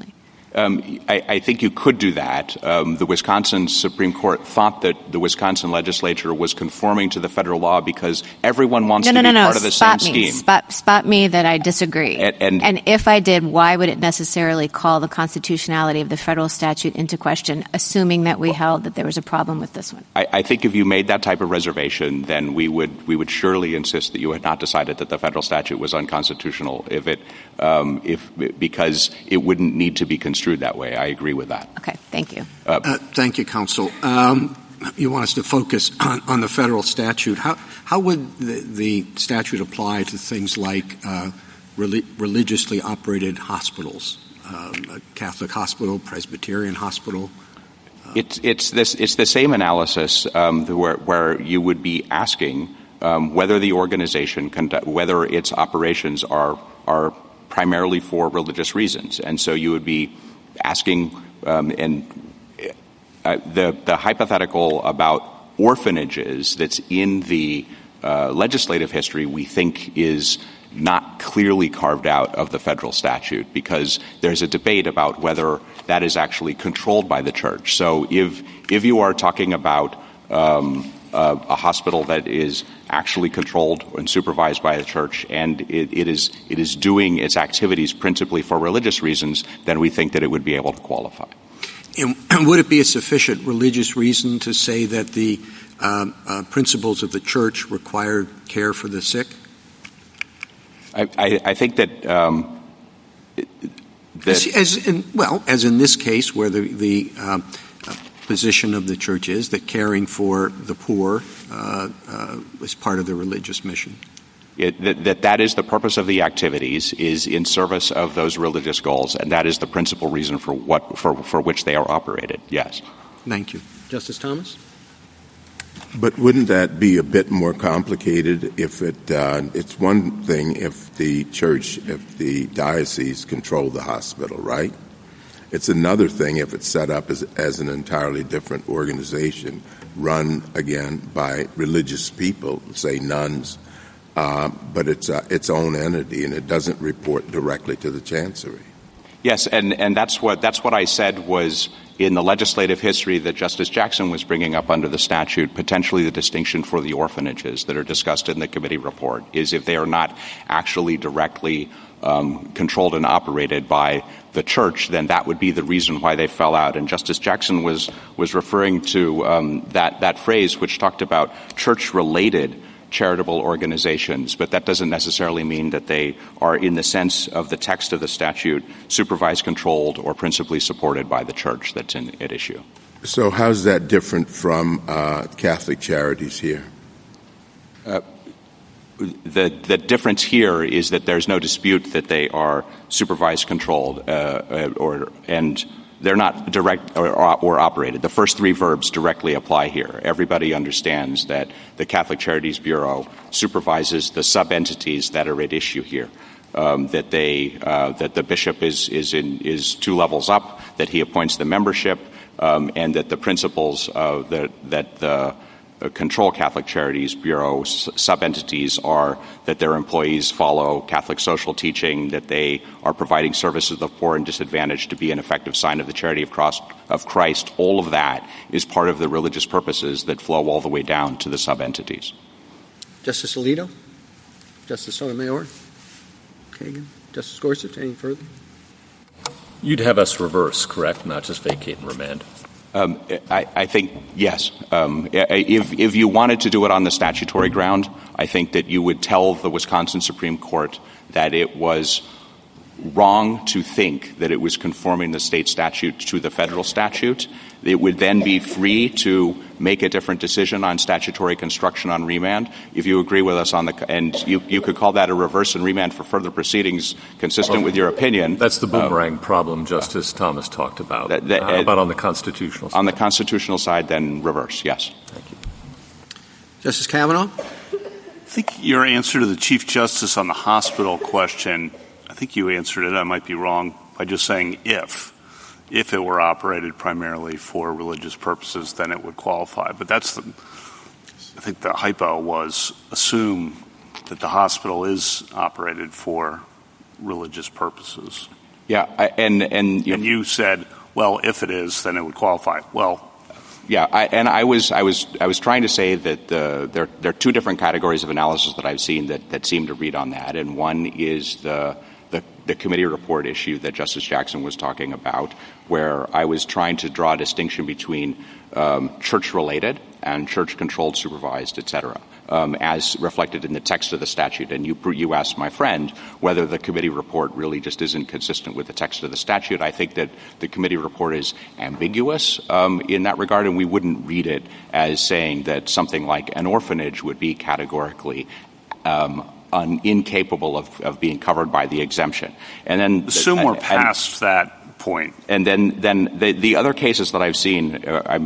I think you could do that. The Wisconsin Supreme Court thought that the Wisconsin legislature was conforming to the federal law because everyone wants to be part of the same scheme.
Spot me that I disagree. And if I did, why would it necessarily call the constitutionality of the federal statute into question, assuming that we held that there was a problem with this one?
I think if you made that type of reservation, then we would surely insist that you had not decided that the federal statute was unconstitutional because it wouldn't need to be construed that way. I agree with that.
Okay, thank you.
Thank you, counsel. You want us to focus on the federal statute. How would the statute apply to things like religiously operated hospitals, a Catholic hospital, Presbyterian hospital?
It's the same analysis where you would be asking whether the organization whether its operations are primarily for religious reasons, and so you would be asking the hypothetical about orphanages that's in the legislative history we think is not clearly carved out of the federal statute because there's a debate about whether that is actually controlled by the church. So if you are talking about a hospital that is actually controlled and supervised by the church and it is doing its activities principally for religious reasons, then we think that it would be able to qualify.
And would it be a sufficient religious reason to say that the principles of the church require care for the sick?
I think that
as in this case where the position of the church is that caring for the poor is part of the religious mission.
That is the purpose of the activities, is in service of those religious goals, and that is the principal reason for which they are operated. Yes.
Thank you. Justice Thomas?
But wouldn't that be a bit more complicated if it's one thing if the church, if the diocese controlled the hospital, right? It's another thing if it's set up as an entirely different organization run, again, by religious people, say nuns, but it's its own entity and it doesn't report directly to the chancery.
Yes, and that's what I said was in the legislative history that Justice Jackson was bringing up under the statute, potentially the distinction for the orphanages that are discussed in the committee report is if they are not actually directly controlled and operated by the church, then that would be the reason why they fell out. And Justice Jackson was referring to that phrase which talked about church-related charitable organizations, but that doesn't necessarily mean that they are, in the sense of the text of the statute, supervised, controlled, or principally supported by the church that's at issue.
So how's that different from Catholic Charities here?
The difference here is that there's no dispute that they are supervised, controlled, and they're not direct or operated. The first three verbs directly apply here. Everybody understands that the Catholic Charities Bureau supervises the sub-entities that are at issue here. That the bishop is two levels up, that he appoints the membership, and that the principles that the control Catholic Charities Bureau sub-entities are that their employees follow Catholic social teaching, that they are providing services to the poor and disadvantaged to be an effective sign of the charity of Christ. All of that is part of the religious purposes that flow all the way down to the sub-entities.
Justice Alito? Justice Sotomayor? Kagan? Justice Gorsuch? Any further?
You'd have us reverse, correct? Not just vacate and remand?
I think, yes. If you wanted to do it on the statutory ground, I think that you would tell the Wisconsin Supreme Court that it was wrong to think that it was conforming the state statute to the federal statute. It would then be free to make a different decision on statutory construction on remand. If you agree with us and you could call that a reverse and remand for further proceedings consistent with your opinion.
That's the boomerang problem Justice Thomas talked about. How about on the constitutional side?
On the constitutional side, then reverse, yes.
Thank you.
Justice Kavanaugh?
I think your answer to the Chief Justice on the hospital question, I think you answered it, I might be wrong, by just saying if it were operated primarily for religious purposes, then it would qualify. But I think the hypo was assume that the hospital is operated for religious purposes.
Yeah, and
you said, well, if it is, then it would qualify. Well,
yeah, I was trying to say that there are two different categories of analysis that I've seen that seem to read on that, and one is the committee report issue that Justice Jackson was talking about, where I was trying to draw a distinction between church-related and church-controlled, supervised, et cetera, as reflected in the text of the statute. And you asked my friend whether the committee report really just isn't consistent with the text of the statute. I think that the committee report is ambiguous in that regard, and we wouldn't read it as saying that something like an orphanage would be categorically incapable of being covered by the exemption. And then
assume we're past that point.
And then the other cases that I've seen,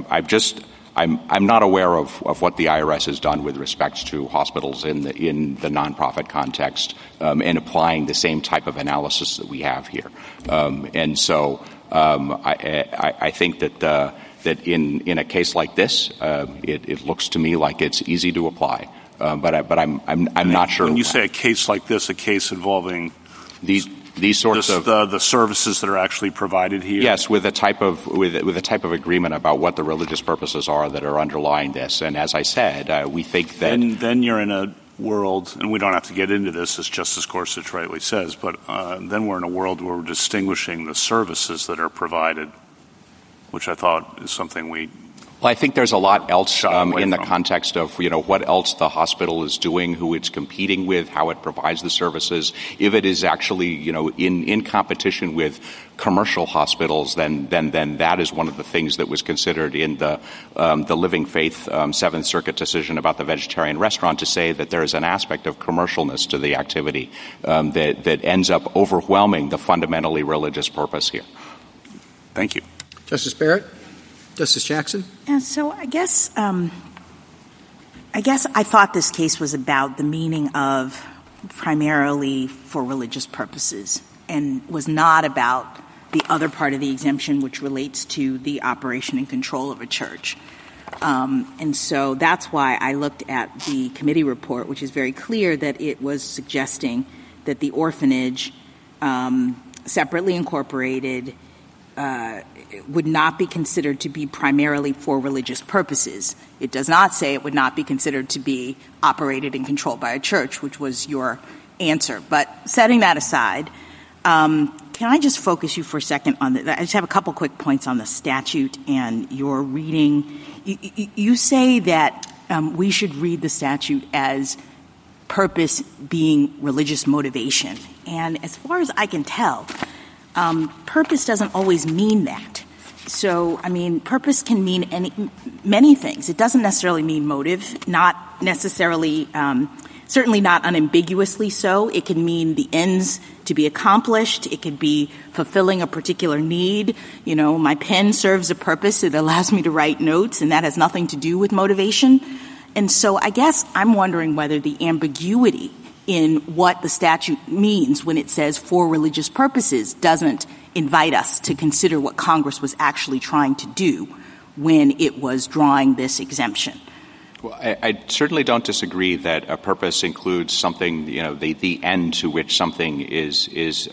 I'm not aware of what the IRS has done with respect to hospitals in the nonprofit context and applying the same type of analysis that we have here. And so I think that in a case like this, it looks to me like it's easy to apply. But I'm not sure.
When you say a case like this, a case involving
these sorts of
the services that are actually provided here.
Yes, with a type of agreement about what the religious purposes are that are underlying this. And as I said, we think that
then you're in a world, and we don't have to get into this, as Justice Gorsuch rightly says, but then we're in a world where we're distinguishing the services that are provided, which I thought is something we.
Well, I think there's a lot else in the context of, what else the hospital is doing, who it's competing with, how it provides the services. If it is actually, in competition with commercial hospitals, then that is one of the things that was considered in the Living Faith Seventh Circuit decision about the vegetarian restaurant, to say that there is an aspect of commercialness to the activity that ends up overwhelming the fundamentally religious purpose here.
Thank you.
Justice Barrett? Justice Jackson?
Yeah, so I guess I thought this case was about the meaning of primarily for religious purposes and was not about the other part of the exemption, which relates to the operation and control of a church. And so that's why I looked at the committee report, which is very clear that it was suggesting that the orphanage, separately incorporated, would not be considered to be primarily for religious purposes. It does not say it would not be considered to be operated and controlled by a church, which was your answer. But setting that aside, can I just focus you for a second on I just have a couple quick points on the statute and your reading. You say that we should read the statute as purpose being religious motivation. And as far as I can tell, purpose doesn't always mean that. So, purpose can mean many things. It doesn't necessarily mean motive, not necessarily, certainly not unambiguously so. It can mean the ends to be accomplished. It could be fulfilling a particular need. My pen serves a purpose. It allows me to write notes, and that has nothing to do with motivation. And so I guess I'm wondering whether the ambiguity in what the statute means when it says for religious purposes doesn't invite us to consider what Congress was actually trying to do when it was drawing this exemption.
Well, I certainly don't disagree that a purpose includes something, the end to which something is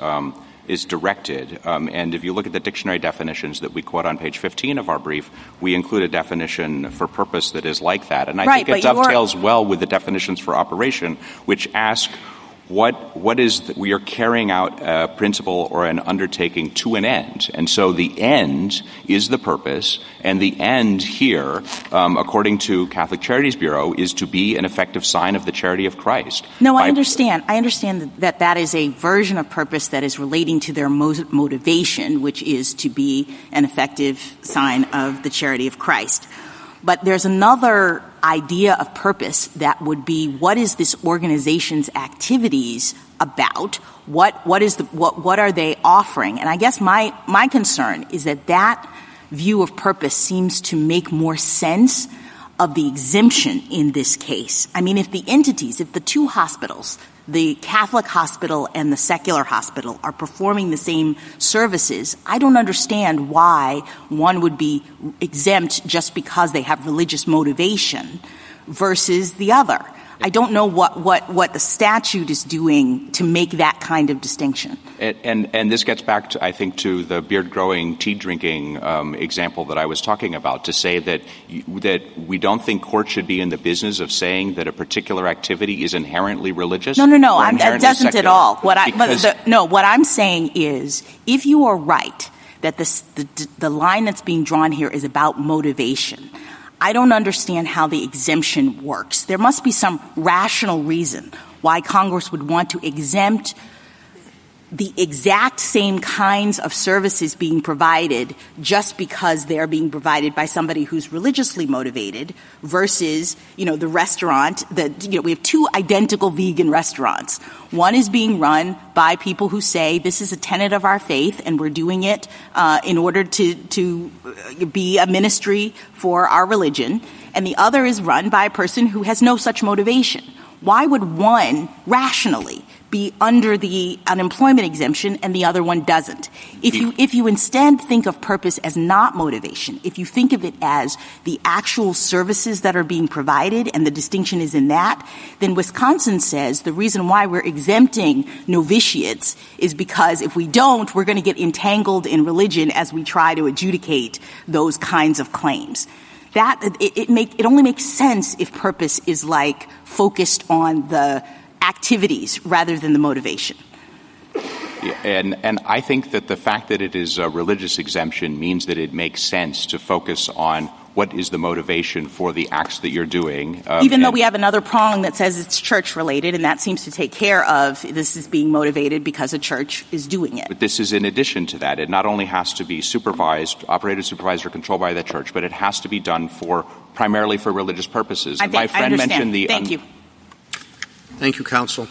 directed. And if you look at the dictionary definitions that we quote on page 15 of our brief, we include a definition for purpose that is like that. And I think it dovetails well with the definitions for operation, which ask what is we are carrying out a principle or an undertaking to an end. And so the end is the purpose, and the end here, according to Catholic Charities Bureau, is to be an effective sign of the charity of Christ.
No, I understand. I understand that is a version of purpose that is relating to their motivation, which is to be an effective sign of the charity of Christ. But there's another idea of purpose that would be, what is this organization's activities about? What are they offering? And I guess my concern is that view of purpose seems to make more sense of the exemption in this case. If the two hospitals, the Catholic hospital and the secular hospital, are performing the same services, I don't understand why one would be exempt just because they have religious motivation versus the other. I don't know what the statute is doing to make that kind of distinction.
And this gets back to, I think, to the beard-growing, tea-drinking example that I was talking about, to say that we don't think courts should be in the business of saying that a particular activity is inherently religious.
No, it doesn't at all. What I'm saying is, if you are right that the line that's being drawn here is about motivation, I don't understand how the exemption works. There must be some rational reason why Congress would want to exempt the exact same kinds of services being provided just because they're being provided by somebody who's religiously motivated versus, the restaurant we have two identical vegan restaurants. One is being run by people who say this is a tenet of our faith and we're doing it in order to be a ministry for our religion. And the other is run by a person who has no such motivation. Why would one rationally be under the unemployment exemption and the other one doesn't? If you instead think of purpose as not motivation, if you think of it as the actual services that are being provided and the distinction is in that, then Wisconsin says the reason why we're exempting novitiates is because if we don't, we're going to get entangled in religion as we try to adjudicate those kinds of claims. It only makes sense if purpose is focused on the activities rather than the motivation.
Yeah, and I think that the fact that it is a religious exemption means that it makes sense to focus on what is the motivation for the acts that you're doing.
Even though we have another prong that says it's church-related, and that seems to take care of this is being motivated because a church is doing it.
But this is in addition to that. It not only has to be operated, supervised, or controlled by the church, but it has to be done primarily for religious purposes.
My friend mentioned the... Thank you.
Thank you, counsel.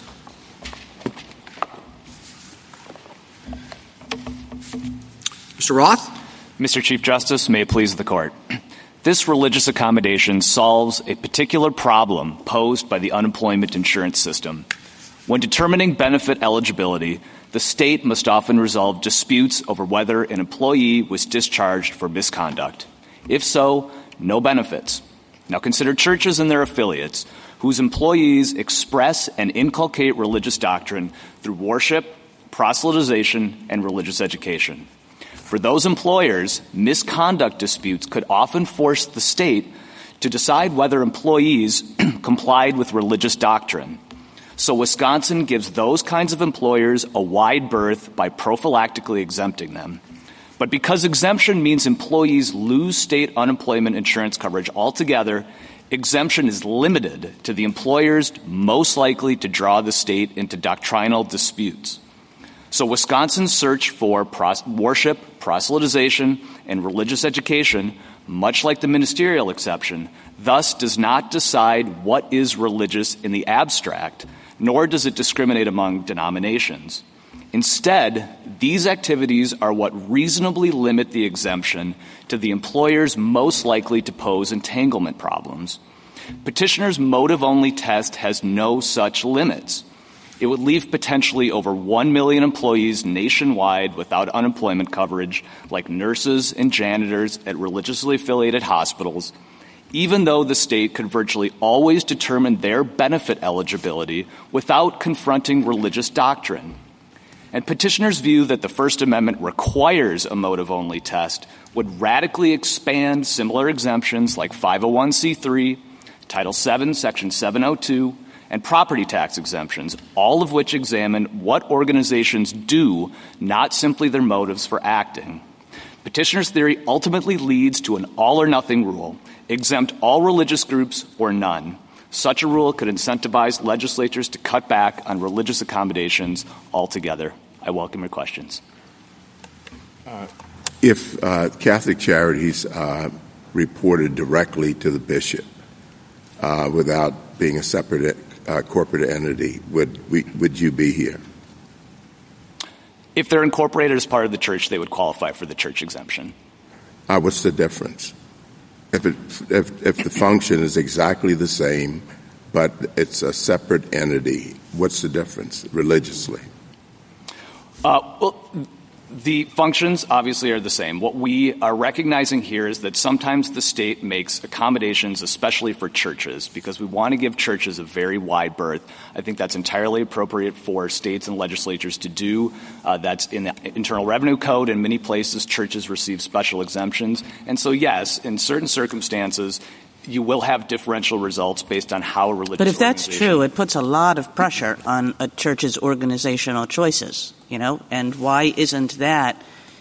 Mr. Roth?
Mr. Chief Justice, may it please the Court. This religious accommodation solves a particular problem posed by the unemployment insurance system. When determining benefit eligibility, the state must often resolve disputes over whether an employee was discharged for misconduct. If so, no benefits. Now consider churches and their affiliates whose employees express and inculcate religious doctrine through worship, proselytization, and religious education. For those employers, misconduct disputes could often force the state to decide whether employees complied with religious doctrine. So Wisconsin gives those kinds of employers a wide berth by prophylactically exempting them. But because exemption means employees lose state unemployment insurance coverage altogether, exemption is limited to the employers most likely to draw the state into doctrinal disputes. So Wisconsin's search for worship, proselytization, and religious education, much like the ministerial exception, thus does not decide what is religious in the abstract, nor does it discriminate among denominations. Instead, these activities are what reasonably limit the exemption to the employers most likely to pose entanglement problems. Petitioner's motive-only test has no such limits. It would leave potentially over 1 million employees nationwide without unemployment coverage, like nurses and janitors at religiously affiliated hospitals, even though the state could virtually always determine their benefit eligibility without confronting religious doctrine. And petitioners' view that the First Amendment requires a motive-only test would radically expand similar exemptions like 501c3, Title VII, Section 702, and property tax exemptions, all of which examine what organizations do, not simply their motives for acting. Petitioner's theory ultimately leads to an all-or-nothing rule, exempt all religious groups or none. Such a rule could incentivize legislatures to cut back on religious accommodations altogether. I welcome your questions.
If Catholic Charities reported directly to the bishop without being a separate corporate entity, would you be here?
If they're incorporated as part of the church, they would qualify for the church exemption.
What's the difference? If the function is exactly the same, but it's a separate entity, what's the difference religiously?
Well, The functions obviously are the same. What we are recognizing here is that sometimes the state makes accommodations, especially for churches, because we want to give churches a very wide berth. I think that's entirely appropriate for states and legislatures to do. That's in the Internal Revenue Code. In many places, churches receive special exemptions. And so, yes, in certain circumstances, you will have differential results based on how a religious
But if that's
organization—
true, it puts a lot of pressure on a church's organizational choices, and why isn't that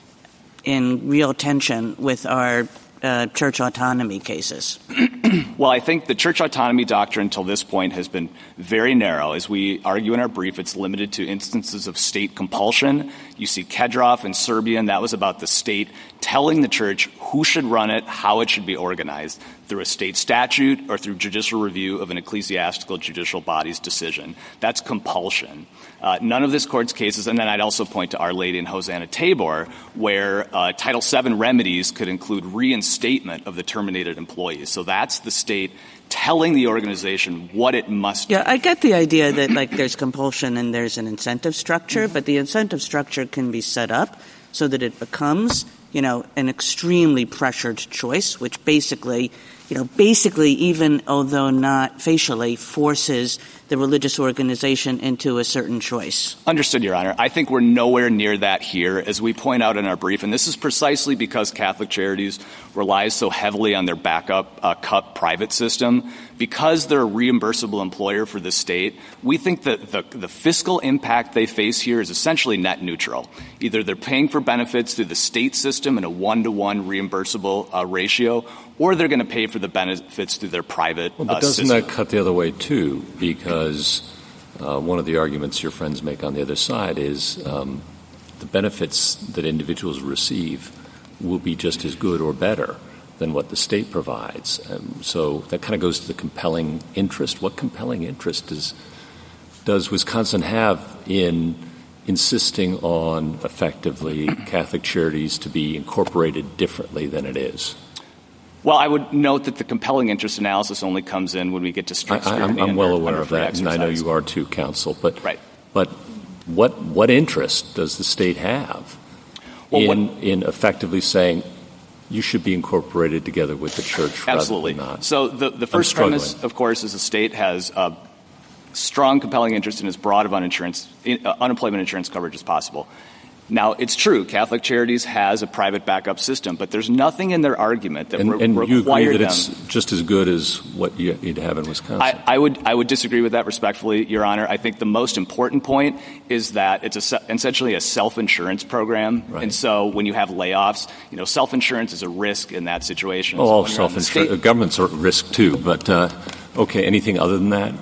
in real tension with our church autonomy cases?
Well, I think the church autonomy doctrine until this point has been very narrow. As we argue in our brief, it's limited to instances of state compulsion. You see Kedroff in Serbia, and that was about the state telling the church who should run it, how it should be organized, through a state statute or through judicial review of an ecclesiastical judicial body's decision. That's compulsion. None of this court's cases, and then I'd also point to Our Lady and Hosanna Tabor, where Title VII remedies could include reinstatement of the terminated employees. So that's the state telling the organization what it must do.
Yeah, I get the idea that, there's compulsion and there's an incentive structure, but the incentive structure can be set up so that it becomes, an extremely pressured choice, which basically, even although not facially, forces the religious organization into a certain choice.
Understood, Your Honor. I think we're nowhere near that here, as we point out in our brief, and this is precisely because Catholic Charities relies so heavily on their backup CUP private system. Because they're a reimbursable employer for the state, we think that the fiscal impact they face here is essentially net neutral. Either they're paying for benefits through the state system in a 1-to-1 reimbursable ratio, or they're going to pay for the benefits through their private
but doesn't
system.
that cut the other way, too? Because one of the arguments your friends make on the other side is the benefits that individuals receive will be just as good or better than what the state provides. So that kind of goes to the compelling interest. What compelling interest does Wisconsin have in insisting on, effectively, Catholic Charities to be incorporated differently than it is?
Well, I would note that the compelling interest analysis only comes in when we get to strict scrutiny.
I'm well aware of that, and I know you are too, counsel. But what interest does the state have in effectively saying you should be incorporated together with the church
Absolutely.
rather than not?
So the first premise, of course, is the state has a strong compelling interest in as broad of unemployment insurance coverage as possible. Now, it's true, Catholic Charities has a private backup system, but there's nothing in their argument that
and
require
you agree that
them.
it's just as good as what you'd have in Wisconsin?
I would disagree with that respectfully, Your Honor. I think the most important point is that it's essentially a self-insurance program. Right. And so when you have layoffs, self-insurance is a risk in that situation.
All self-insurance. Governments are at risk, too. But, okay, anything other than that?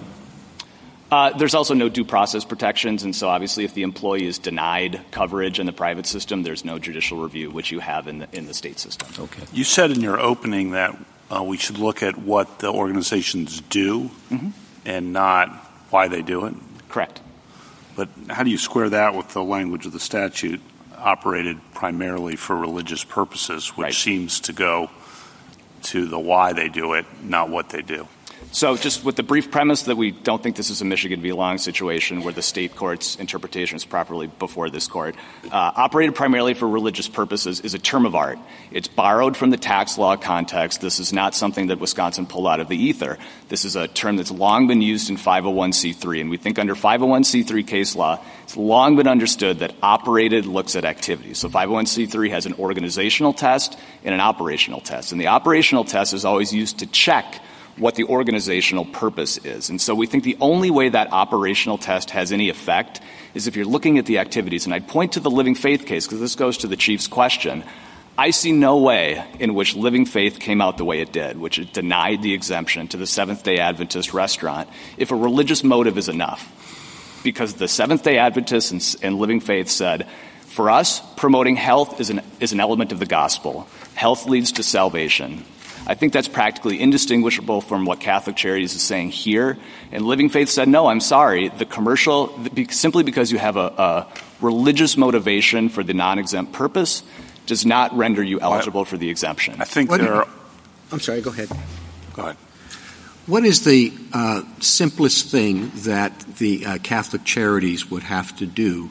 There's also no due process protections, and so obviously if the employee is denied coverage in the private system, there's no judicial review, which you have in the state system.
Okay.
You said in your opening that we should look at what the organizations do and not why they do it.
Correct.
But how do you square that with the language of the statute operated primarily for religious purposes, which seems to go to the why they do it, not what they do?
So just with the brief premise that we don't think this is a Michigan v. Long situation where the state court's interpretation is properly before this court, operated primarily for religious purposes is a term of art. It's borrowed from the tax law context. This is not something that Wisconsin pulled out of the ether. This is a term that's long been used in 501c3, and we think under 501c3 case law, it's long been understood that operated looks at activities. So 501c3 has an organizational test and an operational test, and the operational test is always used to check what the organizational purpose is. And so we think the only way that operational test has any effect is if you're looking at the activities. And I'd point to the Living Faith case, because this goes to the Chief's question. I see no way in which Living Faith came out the way it did, which it denied the exemption to the Seventh-day Adventist restaurant, if a religious motive is enough. Because the Seventh-day Adventists and Living Faith said, for us, promoting health is an element of the gospel. Health leads to salvation. I think that's practically indistinguishable from what Catholic Charities is saying here. And Living Faith said, no, I'm sorry. The commercial, simply because you have a religious motivation for the non-exempt purpose, does not render you eligible for the exemption.
I think
I'm sorry, go ahead.
Go ahead.
What is the simplest thing that the Catholic Charities would have to do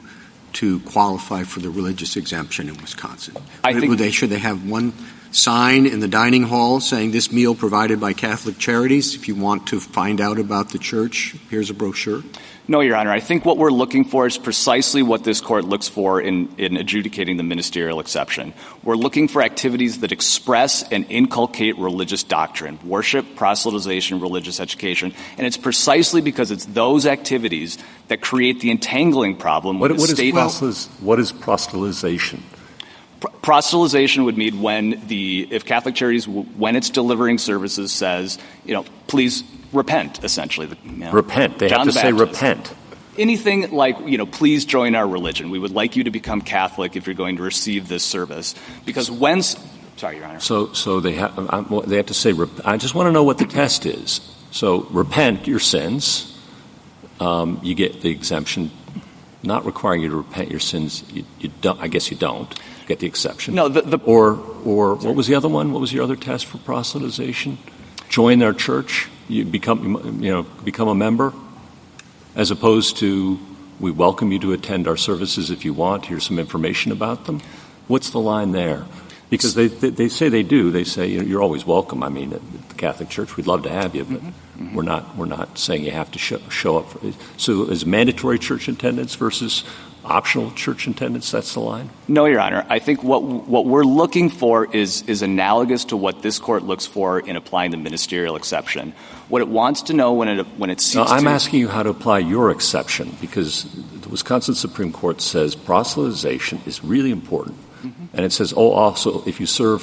to qualify for the religious exemption in Wisconsin? Should they have one sign in the dining hall saying this meal provided by Catholic Charities? If you want to find out about the church, here's a brochure.
No, Your Honor. I think what we're looking for is precisely what this court looks for in adjudicating the ministerial exception. We're looking for activities that express and inculcate religious doctrine, worship, proselytization, religious education. And it's precisely because it's those activities that create the entangling problem with the state.
What is proselytization?
Proselytization would mean if Catholic Charities, when it's delivering services, says, please repent, essentially.
Repent. They have to say repent.
Anything like, please join our religion. We would like you to become Catholic if you're going to receive this service. Because sorry, Your Honor.
So they have to say, I just want to know what the test is. So repent your sins. You get the exemption, not requiring you to repent your sins. You don't. I guess you don't get the exception.
No.
Or what was the other one? What was your other test for proselytization? Join their church. You become a member, as opposed to we welcome you to attend our services if you want. Here's some information about them. What's the line there? Because they say they do. They say you're always welcome. I mean, at the Catholic Church, we'd love to have you, but we're not saying you have to show up. So is mandatory church attendance versus optional church attendance, that's the line?
No, Your Honor. I think what we're looking for is analogous to what this court looks for in applying the ministerial exception. What it wants to know when it seeks
I'm asking you how to apply your exception, because the Wisconsin Supreme Court says proselytization is really important. Mm-hmm. And it says, also, if you serve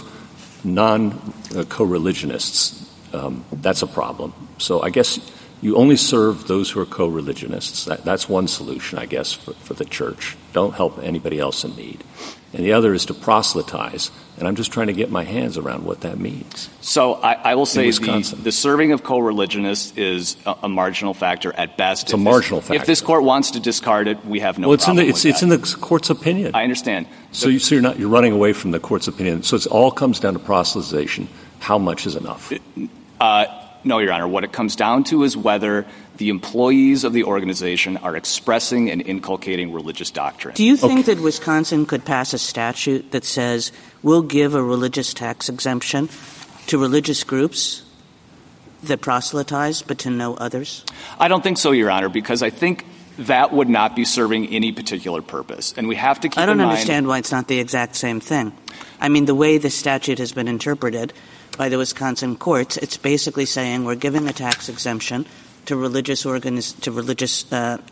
non-co-religionists, that's a problem. So I guess you only serve those who are co-religionists. That's one solution, I guess, for the church. Don't help anybody else in need. And the other is to proselytize. And I'm just trying to get my hands around what that means.
So I will say the serving of co-religionists is a marginal factor at best.
It's a marginal factor.
If this court wants to discard it, we have no problem with that.
It's in the court's opinion.
I understand.
So you're running away from the court's opinion. So it all comes down to proselytization. How much is enough?
No, Your Honor. What it comes down to is whether the employees of the organization are expressing and inculcating religious doctrine.
Do you think that Wisconsin could pass a statute that says we'll give a religious tax exemption to religious groups that proselytize but to no others?
I don't think so, Your Honor, because I think that would not be serving any particular purpose. And we have to keep in mind—
I don't understand why it's not the exact same thing. I mean, the way the statute has been interpreted by the Wisconsin courts, it's basically saying we're giving a tax exemption to religious organizations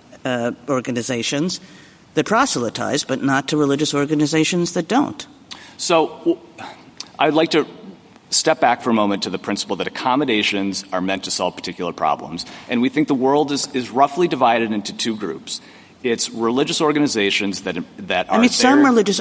that proselytize, but not to religious organizations that don't.
So I'd like to step back for a moment to the principle that accommodations are meant to solve particular problems. And we think the world is roughly divided into two groups. It's religious organizations that are
some religious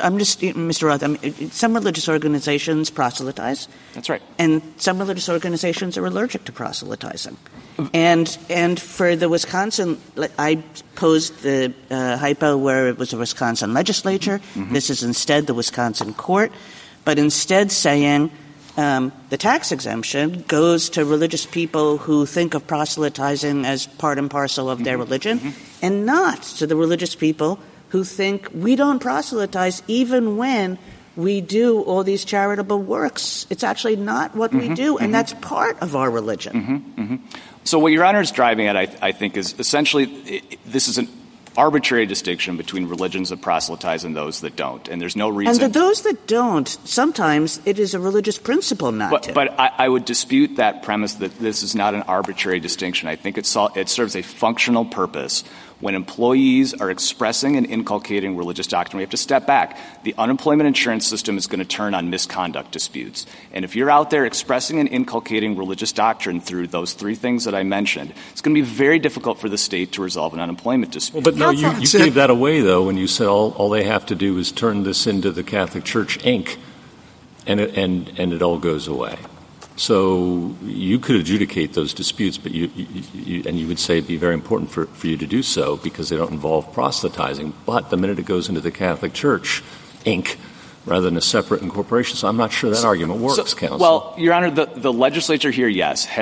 organizations proselytize.
That's right.
And some religious organizations are allergic to proselytizing. And for the Wisconsin, I posed the hypo where it was a Wisconsin legislature. Mm-hmm. This is instead the Wisconsin court. But instead saying the tax exemption goes to religious people who think of proselytizing as part and parcel of their religion, and not to the religious people who think we don't proselytize even when we do all these charitable works. It's actually not what we do, and that's part of our religion.
So what Your Honor is driving at, I think, is essentially this is an arbitrary distinction between religions that proselytize and those that don't. And there's no reason—
And those that don't, sometimes it is a religious principle not to.
But I would dispute that premise that this is not an arbitrary distinction. I think it serves a functional purpose. When employees are expressing and inculcating religious doctrine, we have to step back. The unemployment insurance system is going to turn on misconduct disputes. And if you're out there expressing and inculcating religious doctrine through those three things that I mentioned, it's going to be very difficult for the state to resolve an unemployment dispute.
Well, but no, you gave that away, though, when you said all they have to do is turn this into the Catholic Church, Inc., and it all goes away. So you could adjudicate those disputes, but you would say it'd be very important for you to do so because they don't involve proselytizing. But the minute it goes into the Catholic Church, Inc., rather than a separate incorporation. So I'm not sure that argument works, counsel.
Well, Your Honor, the legislature here, yes, has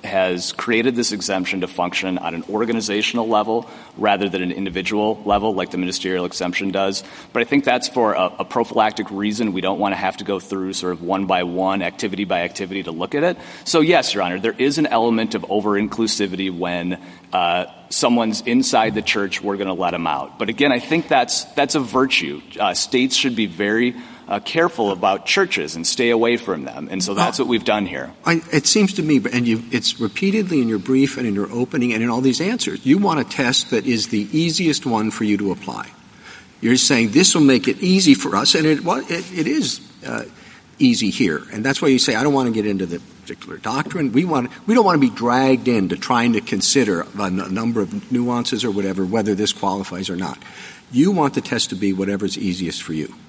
has created this exemption to function on an organizational level rather than an individual level like the ministerial exemption does. But I think that's for a prophylactic reason. We don't want to have to go through sort of one by one, activity by activity to look at it. So, yes, Your Honor, there is an element of over-inclusivity when someone's inside the church, we're going to let them out. But again, I think that's a virtue. States should be very careful about churches and stay away from them. And so that's what we've done here.
It seems to me, and it's repeatedly in your brief and in your opening and in all these answers, you want a test that is the easiest one for you to apply. You're saying this will make it easy for us, and it is easy here. And that's why you say, I don't want to get into the particular doctrine. We don't want to be dragged into trying to consider a number of nuances or whatever, whether this qualifies or not. You want the test to be whatever's easiest for you.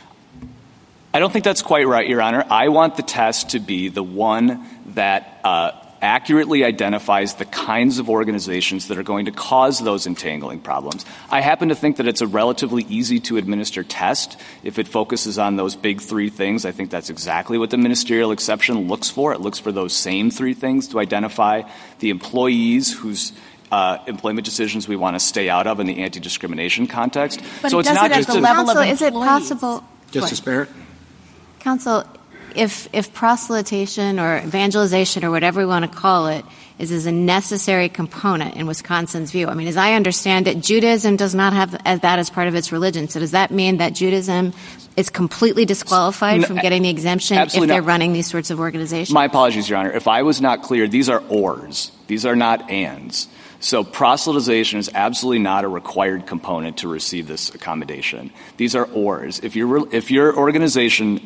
I don't think that's quite right, Your Honor. I want the test to be the one that accurately identifies the kinds of organizations that are going to cause those entangling problems. I happen to think that it's a relatively easy-to-administer test if it focuses on those big three things. I think that's exactly what the ministerial exception looks for. It looks for those same three things to identify the employees whose employment decisions we want to stay out of in the anti-discrimination context.
But
so
it
it's
does
not
it
just
at the level of
Counsel, is it
employees.
possible?
Justice Barrett?
Counsel, if proselytation or evangelization or whatever we want to call it is a necessary component in Wisconsin's view, I mean, as I understand it, Judaism does not have that as part of its religion. So does that mean that Judaism is completely disqualified from getting the exemption if they're running these sorts of organizations?
My apologies, Your Honor. If I was not clear, these are ors. These are not ands. So proselytization is absolutely not a required component to receive this accommodation. These are ors. If your organization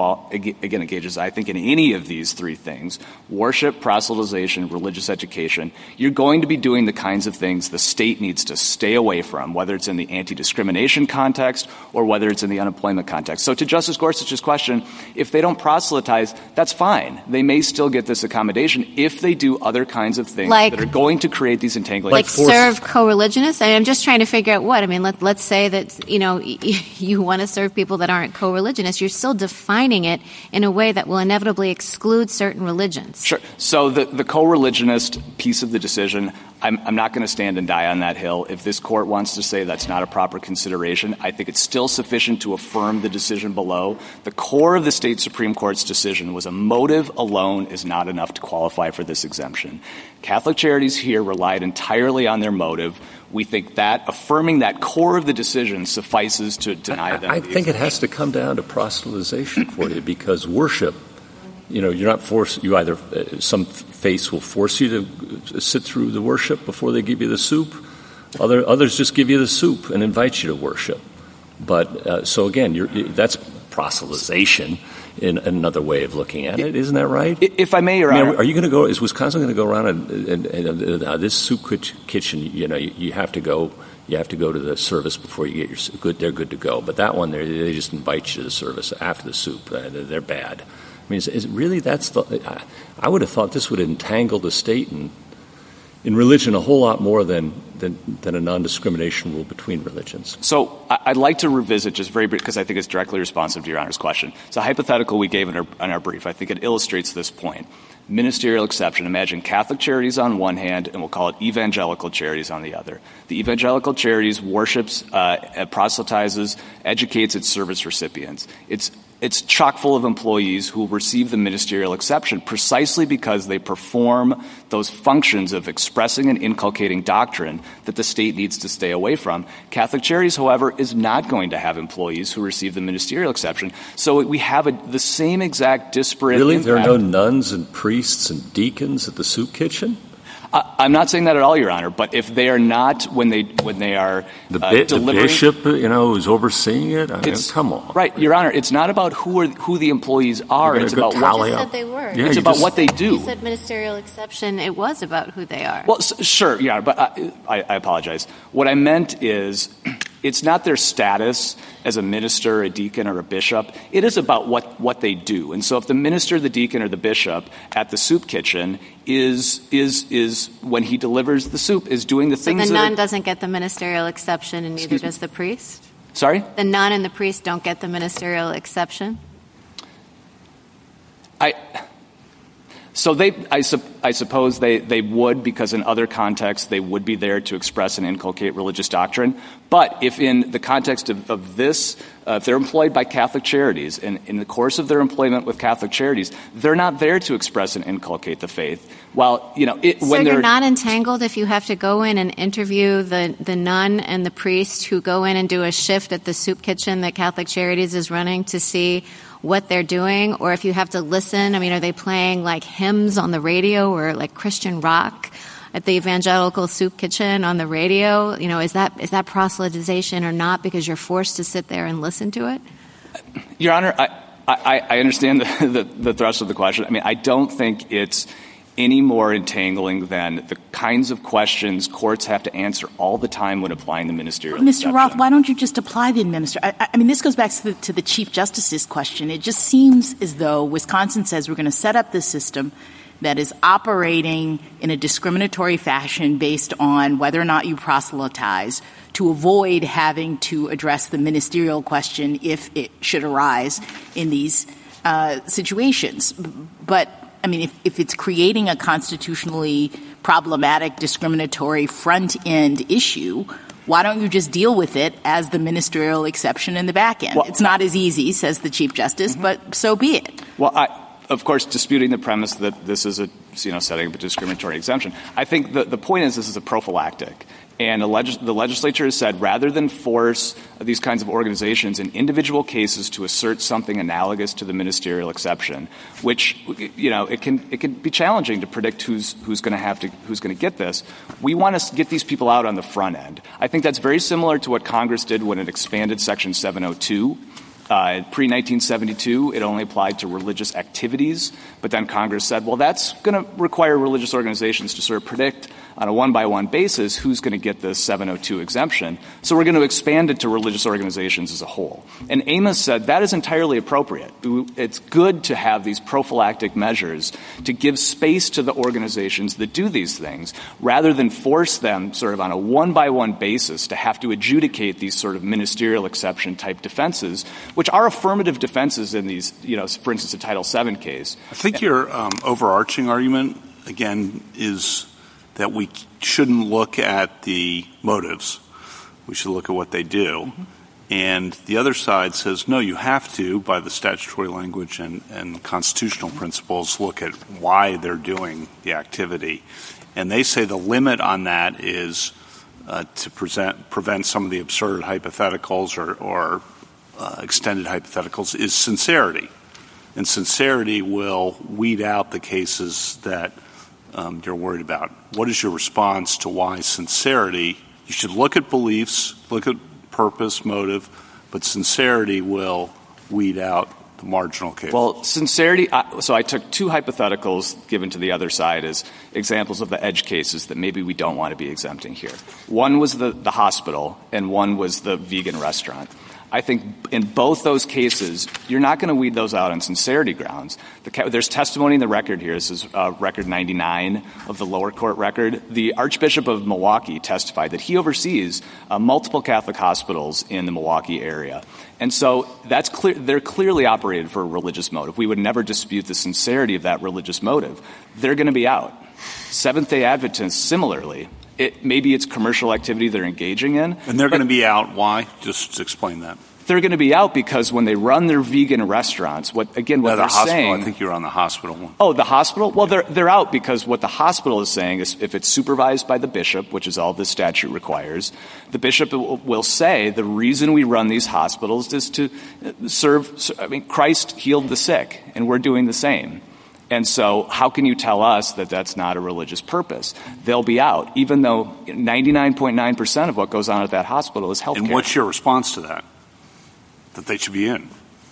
engages, I think, in any of these three things, worship, proselytization, religious education, you're going to be doing the kinds of things the state needs to stay away from, whether it's in the anti-discrimination context or whether it's in the unemployment context. So to Justice Gorsuch's question, if they don't proselytize, that's fine. They may still get this accommodation if they do other kinds of things that are going to create these entangling.
Like serve co-religionists? I'm just trying to figure out what. I mean, let's say that, you want to serve people that aren't co-religionists. You're still defining it in a way that will inevitably exclude certain religions.
Sure. So the co-religionist piece of the decision, I'm not going to stand and die on that hill. If this court wants to say that's not a proper consideration, I think it's still sufficient to affirm the decision below. The core of the state Supreme Court's decision was a motive alone is not enough to qualify for this exemption. Catholic Charities here relied entirely on their motive. We think that affirming that core of the decision suffices to deny them.
I think it has to come down to proselytization for you, because worship, you're not forced. You either some faiths will force you to sit through the worship before they give you the soup. Others just give you the soup and invite you to worship. But so again, that's proselytization in another way of looking at it. Isn't that right?
If I may, Your Honor.
Are you going to go? Is Wisconsin going to go around and this soup kitchen? You have to go. You have to go to the service before you get your good. They're good to go. But that one, they just invite you to the service after the soup. They're bad. I mean, is really that's the? I would have thought this would entangle the state in religion a whole lot more than a non-discrimination rule between religions.
So I'd like to revisit just very briefly, because I think it's directly responsive to Your Honor's question. It's a hypothetical we gave in our brief. I think it illustrates this point. Ministerial exception. Imagine Catholic Charities on one hand, and we'll call it evangelical charities on the other. The evangelical charities worships, proselytizes, educates its service recipients. It's chock full of employees who receive the ministerial exception precisely because they perform those functions of expressing and inculcating doctrine that the state needs to stay away from. Catholic Charities, however, is not going to have employees who receive the ministerial exception. So we have the same exact disparate impact.
There are no nuns and priests and deacons at the soup kitchen?
I'm not saying that at all, Your Honor. But if they are not, when they are delivering,
the bishop, who's overseeing it. Come on,
right, Your Honor. It's not about who the employees are. It's about
what you said they were.
Yeah,
it's about what they do.
You said ministerial exception. It was about who they are.
Well, sure, yeah, but I apologize. What I meant is, it's not their status as a minister, a deacon, or a bishop. It is about what they do. And so if the minister, the deacon, or the bishop at the soup kitchen is when he delivers the soup, is doing the things
the nun doesn't get the ministerial exception, and neither does the priest?
Sorry?
The nun and the priest don't get the
So I suppose they would, because in other contexts they would be there to express and inculcate religious doctrine. But if in the context of this, if they're employed by Catholic Charities, and in the course of their employment with Catholic Charities, they're not there to express and inculcate the faith. While,
so you're not entangled if you have to go in and interview the nun and the priest who go in and do a shift at the soup kitchen that Catholic Charities is running to see what they're doing, or if you have to listen. I mean, are they playing like hymns on the radio or like Christian rock at the evangelical soup kitchen on the radio? You know, is that proselytization or not, because you're forced to sit there and listen to it?
Your Honor, I understand the thrust of the question. I mean, I don't think it's any more entangling than the kinds of questions courts have to answer all the time when applying the ministerial exception.
Mr. Roth, why don't you just apply the ministerial? I mean, this goes back to the Chief Justice's question. It just seems as though Wisconsin says we're going to set up this system that is operating in a discriminatory fashion based on whether or not you proselytize, to avoid having to address the ministerial question if it should arise in these situations. But I mean, if it's creating a constitutionally problematic, discriminatory front-end issue, why don't you just deal with it as the ministerial exception in the back end? Well, it's not as easy, says the Chief Justice, but so be it.
Well, of course, disputing the premise that this is setting up a discriminatory exemption, I think the point is this is a prophylactic. And the legislature has said rather than force these kinds of organizations in individual cases to assert something analogous to the ministerial exception, which, it can be challenging to predict who's going to get this. We want to get these people out on the front end. I think that's very similar to what Congress did when it expanded Section 702. Pre-1972, it only applied to religious activities, but then Congress said, well, that's going to require religious organizations to sort of predict on a one-by-one basis who's going to get this 702 exemption. So we're going to expand it to religious organizations as a whole. And Amos said that is entirely appropriate. It's good to have these prophylactic measures to give space to the organizations that do these things, rather than force them sort of on a one-by-one basis to have to adjudicate these sort of ministerial exception-type defenses, which are affirmative defenses in these, for instance, a Title VII case.
I think your overarching argument, again, is that we shouldn't look at the motives. We should look at what they do. Mm-hmm. And the other side says, no, you have to, by the statutory language and constitutional principles, look at why they're doing the activity. And they say the limit on that is to prevent some of the absurd hypotheticals or extended hypotheticals is sincerity. And sincerity will weed out the cases that you're worried about. What is your response to why sincerity? You should look at beliefs, look at purpose, motive, but sincerity will weed out the marginal case.
Well, sincerity, so I took two hypotheticals given to the other side as examples of the edge cases that maybe we don't want to be exempting here. One was the hospital, and one was the vegan restaurant. I think in both those cases, you're not going to weed those out on sincerity grounds. There's testimony in the record here. This is record 99 of the lower court record. The Archbishop of Milwaukee testified that he oversees multiple Catholic hospitals in the Milwaukee area. And so that's clear. They're clearly operated for a religious motive. We would never dispute the sincerity of that religious motive. They're going to be out. Seventh-day Adventists, similarly. Maybe it's commercial activity they're engaging in.
And they're going to be out. Why? Just explain that.
They're going to be out because when they run their vegan restaurants, what they're saying...
I think you're on the hospital one.
Oh, the hospital? Well, they're out because what the hospital is saying is if it's supervised by the bishop, which is all this statute requires, the bishop will say the reason we run these hospitals is to serve... Christ healed the sick, and we're doing the same. And so how can you tell us that that's not a religious purpose? They'll be out, even though 99.9% of what goes on at that hospital is health care.
And what's your response to that? That they should be in?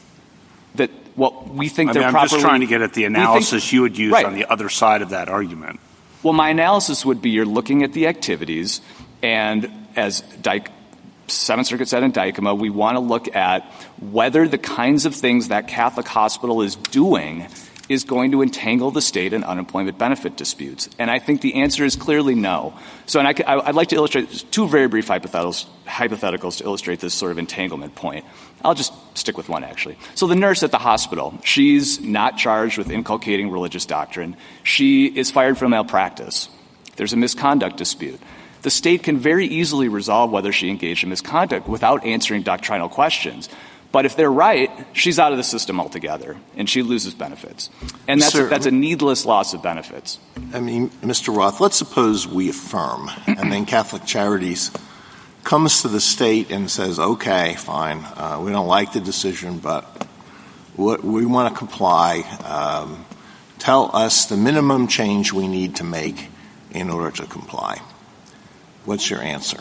We think they're properly...
I'm just trying to get at the analysis you would use on the other side of that argument.
Well, my analysis would be you're looking at the activities, and as Seventh Circuit said in Dykema, we want to look at whether the kinds of things that Catholic hospital is doing is going to entangle the state in unemployment benefit disputes? And I think the answer is clearly no. So I'd like to illustrate two very brief hypotheticals to illustrate this sort of entanglement point. I'll just stick with one, actually. So the nurse at the hospital, she's not charged with inculcating religious doctrine. She is fired for malpractice. There's a misconduct dispute. The state can very easily resolve whether she engaged in misconduct without answering doctrinal questions. But if they're right, she's out of the system altogether, and she loses benefits. And that's a needless loss of benefits.
I mean, Mr. Roth, let's suppose we affirm, and then Catholic Charities comes to the state and says, okay, fine, we don't like the decision, but we want to comply. Tell us the minimum change we need to make in order to comply. What's your answer?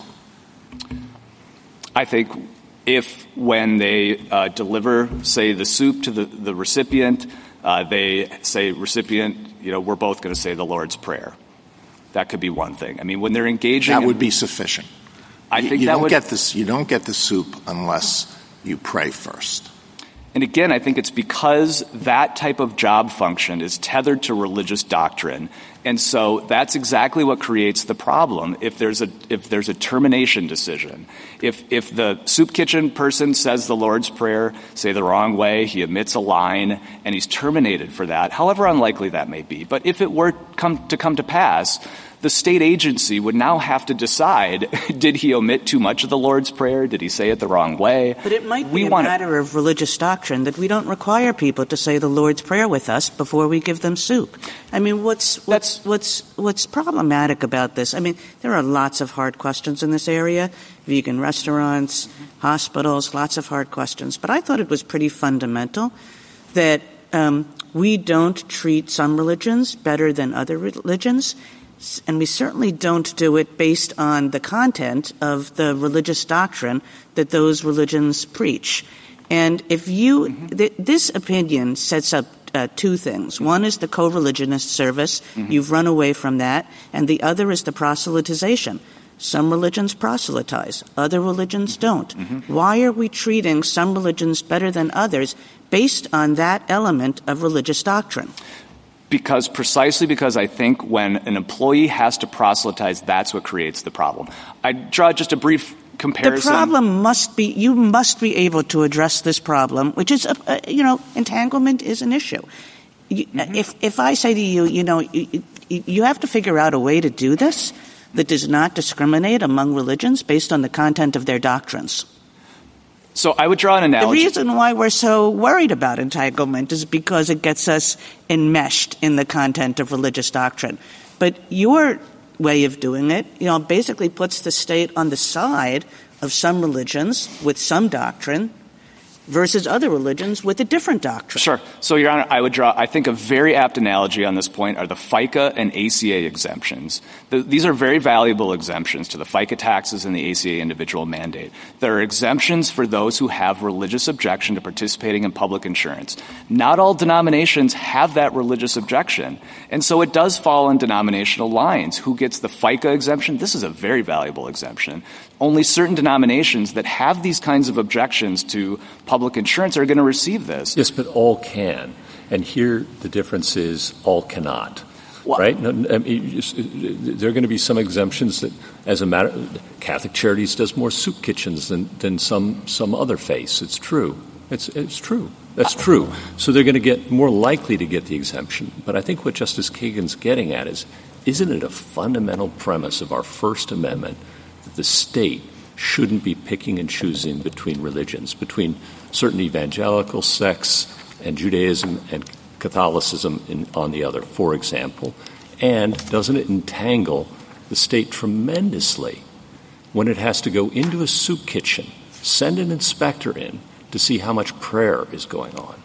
I think if when they deliver, say, the soup to the recipient, they say, recipient, we're both going to say the Lord's Prayer. That could be one thing. I mean, when they're engaging...
That would be sufficient.
I think
you don't get the soup unless you pray first.
And again, I think it's because that type of job function is tethered to religious doctrine. And so that's exactly what creates the problem if there's a termination decision. If the soup kitchen person says the Lord's Prayer, say the wrong way, he omits a line, and he's terminated for that, however unlikely that may be. But if it were come to pass, the state agency would now have to decide, did he omit too much of the Lord's Prayer? Did he say it the wrong way?
But it might be a matter of religious doctrine that we don't require people to say the Lord's Prayer with us before we give them soup. I mean, what's problematic about this? I mean, there are lots of hard questions in this area, vegan restaurants, hospitals, lots of hard questions. But I thought it was pretty fundamental that we don't treat some religions better than other religions. And we certainly don't do it based on the content of the religious doctrine that those religions preach. And if this opinion sets up two things. One is the co-religionist service. Mm-hmm. You've run away from that. And the other is the proselytization. Some religions proselytize. Other religions don't. Mm-hmm. Why are we treating some religions better than others based on that element of religious doctrine?
Precisely because I think when an employee has to proselytize, that's what creates the problem. I draw just a brief comparison.
The problem must be, you must be able to address this problem, which is, entanglement is an issue. If I say to you, you have to figure out a way to do this that does not discriminate among religions based on the content of their doctrines.
So I would draw an analogy.
The reason why we're so worried about entanglement is because it gets us enmeshed in the content of religious doctrine. But your way of doing it, basically puts the state on the side of some religions with some doctrine versus other religions with a different doctrine.
Sure. So, Your Honor, I would draw, I think, a very apt analogy on this point are the FICA and ACA exemptions. These are very valuable exemptions to the FICA taxes and the ACA individual mandate. There are exemptions for those who have religious objection to participating in public insurance. Not all denominations have that religious objection. And so it does fall on denominational lines. Who gets the FICA exemption? This is a very valuable exemption. Only certain denominations that have these kinds of objections to public insurance are going to receive this.
Yes, but all can. And here the difference is all cannot. Right? There are going to be some exemptions that, as a matter, Catholic Charities does more soup kitchens than some other faiths. It's true. It's true. That's true. So they're going to get more likely to get the exemption. But I think what Justice Kagan's getting at is, isn't it a fundamental premise of our First Amendment that the state shouldn't be picking and choosing between religions, between certain evangelical sects and Judaism and Catholicism on the other, for example? And doesn't it entangle the state tremendously when it has to go into a soup kitchen, send an inspector in to see how much prayer is going on?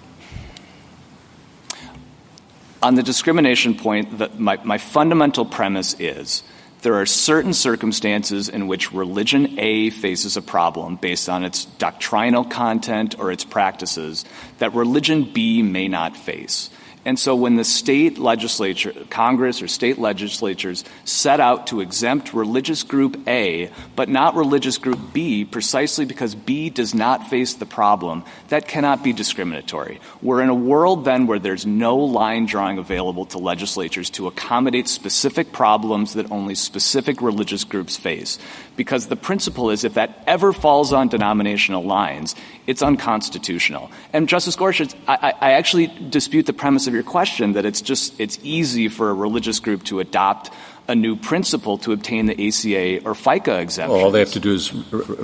On the discrimination point, my fundamental premise is there are certain circumstances in which religion A faces a problem based on its doctrinal content or its practices that religion B may not face. And so when the state legislature, Congress or state legislatures set out to exempt religious group A, but not religious group B, precisely because B does not face the problem, that cannot be discriminatory. We're in a world then where there's no line drawing available to legislatures to accommodate specific problems that only specific religious groups face. Because the principle is if that ever falls on denominational lines, it's unconstitutional. And Justice Gorsuch, I actually dispute the premise of your question that it's easy for a religious group to adopt a new principle to obtain the ACA or FICA exemption.
Well, all they have to do is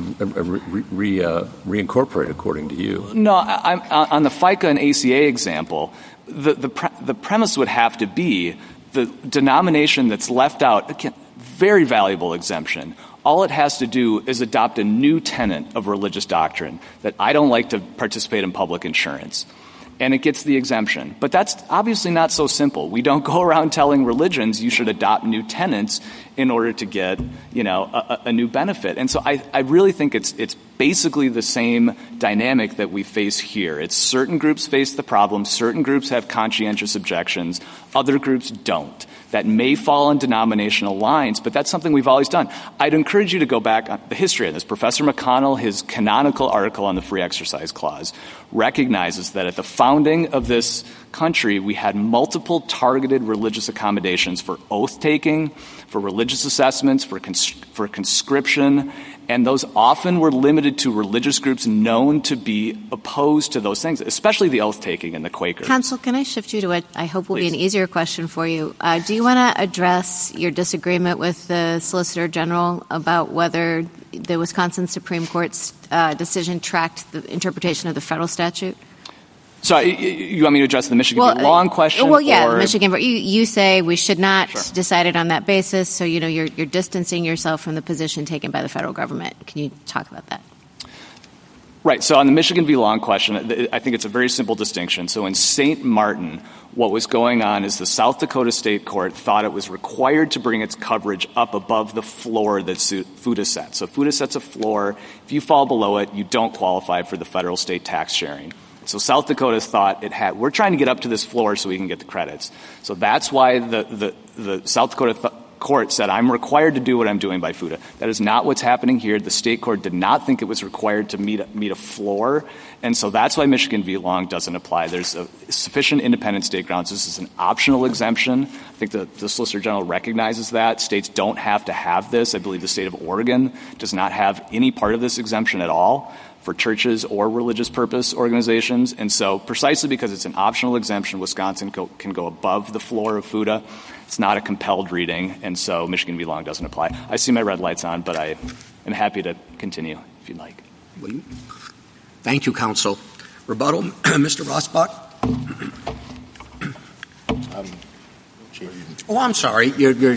reincorporate, according to you.
No, on the FICA and ACA example, the premise would have to be the denomination that's left out, again, very valuable exemption. All it has to do is adopt a new tenet of religious doctrine that I don't like to participate in public insurance. And it gets the exemption. But that's obviously not so simple. We don't go around telling religions you should adopt new tenets in order to get, a new benefit. And so I really think it's basically the same dynamic that we face here. It's certain groups face the problem, certain groups have conscientious objections, other groups don't. That may fall on denominational lines, but that's something we've always done. I'd encourage you to go back on the history of this. Professor McConnell, his canonical article on the Free Exercise Clause, recognizes that at the founding of this country, we had multiple targeted religious accommodations for oath-taking, for religious assessments, for conscription, and those often were limited to religious groups known to be opposed to those things, especially the oath-taking and the Quakers.
Counsel, can I shift you to what I hope will be an easier question for you? Do you want to address your disagreement with the Solicitor General about whether the Wisconsin Supreme Court's decision tracked the interpretation of the federal statute?
So you want me to address the Michigan v. Long question?
Well, yeah, Michigan. You say we should not decide it on that basis, so you're distancing yourself from the position taken by the federal government. Can you talk about that?
Right. So on the Michigan v. Long question, I think it's a very simple distinction. So in St. Martin, what was going on is the South Dakota State Court thought it was required to bring its coverage up above the floor that FUTA set. So FUTA sets a floor. If you fall below it, you don't qualify for the federal state tax sharing. So South Dakota thought we're trying to get up to this floor so we can get the credits. So that's why the South Dakota court said, I'm required to do what I'm doing by FUTA. That is not what's happening here. The state court did not think it was required to meet a floor. And so that's why Michigan v. Long doesn't apply. There's sufficient independent state grounds. This is an optional exemption. I think the Solicitor General recognizes that. States don't have to have this. I believe the state of Oregon does not have any part of this exemption at all for churches or religious purpose organizations. And so precisely because it's an optional exemption, Wisconsin can go above the floor of FUTA. It's not a compelled reading, and so Michigan v. Long doesn't apply. I see my red light's on, but I am happy to continue if you'd like.
Thank you, counsel. Rebuttal, Mr. Rosbach? I'm sorry.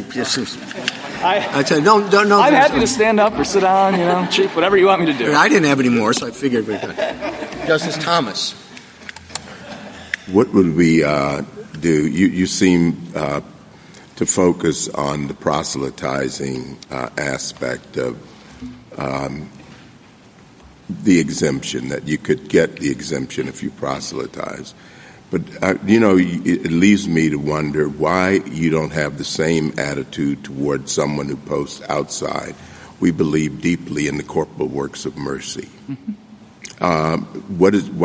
I'm happy to stand up or sit down, Chief, whatever you want me to do.
I didn't have any more, so I figured we could. Justice Thomas.
What would we do? You seem to focus on the proselytizing aspect of the exemption, that you could get the exemption if you proselytize. But, it leaves me to wonder why you don't have the same attitude towards someone who posts outside. We believe deeply in the corporal works of mercy. Mm-hmm.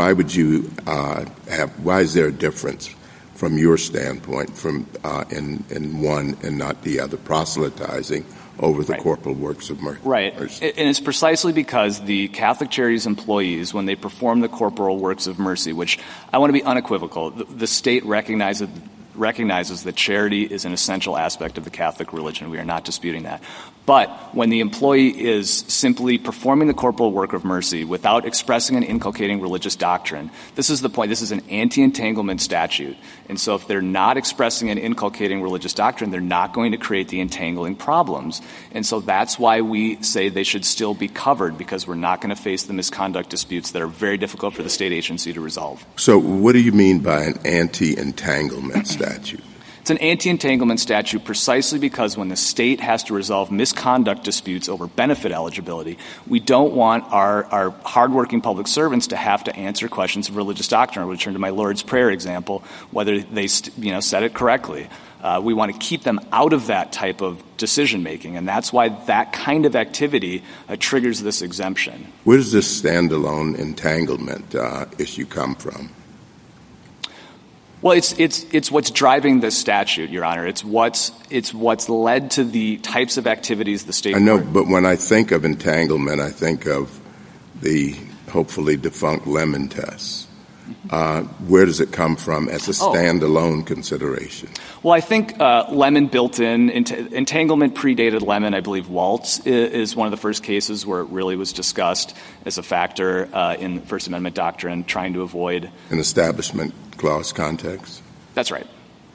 Why is there a difference from your standpoint in one and not the other, proselytizing over the corporal works of mercy?
Right. And it's precisely because the Catholic Charities employees, when they perform the corporal works of mercy, which I want to be unequivocal, the state recognizes that charity is an essential aspect of the Catholic religion. We are not disputing that. But when the employee is simply performing the corporal work of mercy without expressing and inculcating religious doctrine, this is the point. This is an anti-entanglement statute. And so if they're not expressing and inculcating religious doctrine, they're not going to create the entangling problems. And so that's why we say they should still be covered, because we're not going to face the misconduct disputes that are very difficult for the state agency to resolve.
So what do you mean by an anti-entanglement statute?
It's an anti-entanglement statute precisely because when the state has to resolve misconduct disputes over benefit eligibility, we don't want our hardworking public servants to have to answer questions of religious doctrine. I'll return to my Lord's Prayer example, whether they said it correctly. We want to keep them out of that type of decision-making, and that's why that kind of activity triggers this exemption.
Where does this standalone entanglement issue come from?
Well, it's what's driving this statute, Your Honor. It's what's led to the types of activities the state.
I know, but when I think of entanglement, I think of the hopefully defunct Lemon test. Where does it come from as a standalone consideration?
Well, I think Lemon built in entanglement predated Lemon. I believe Waltz is one of the first cases where it really was discussed as a factor in the First Amendment doctrine, trying to avoid
an establishment clause context.
That's right.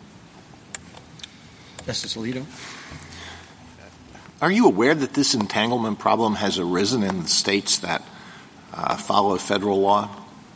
Justice Alito.
Are you aware that this entanglement problem has arisen in the states that follow federal law?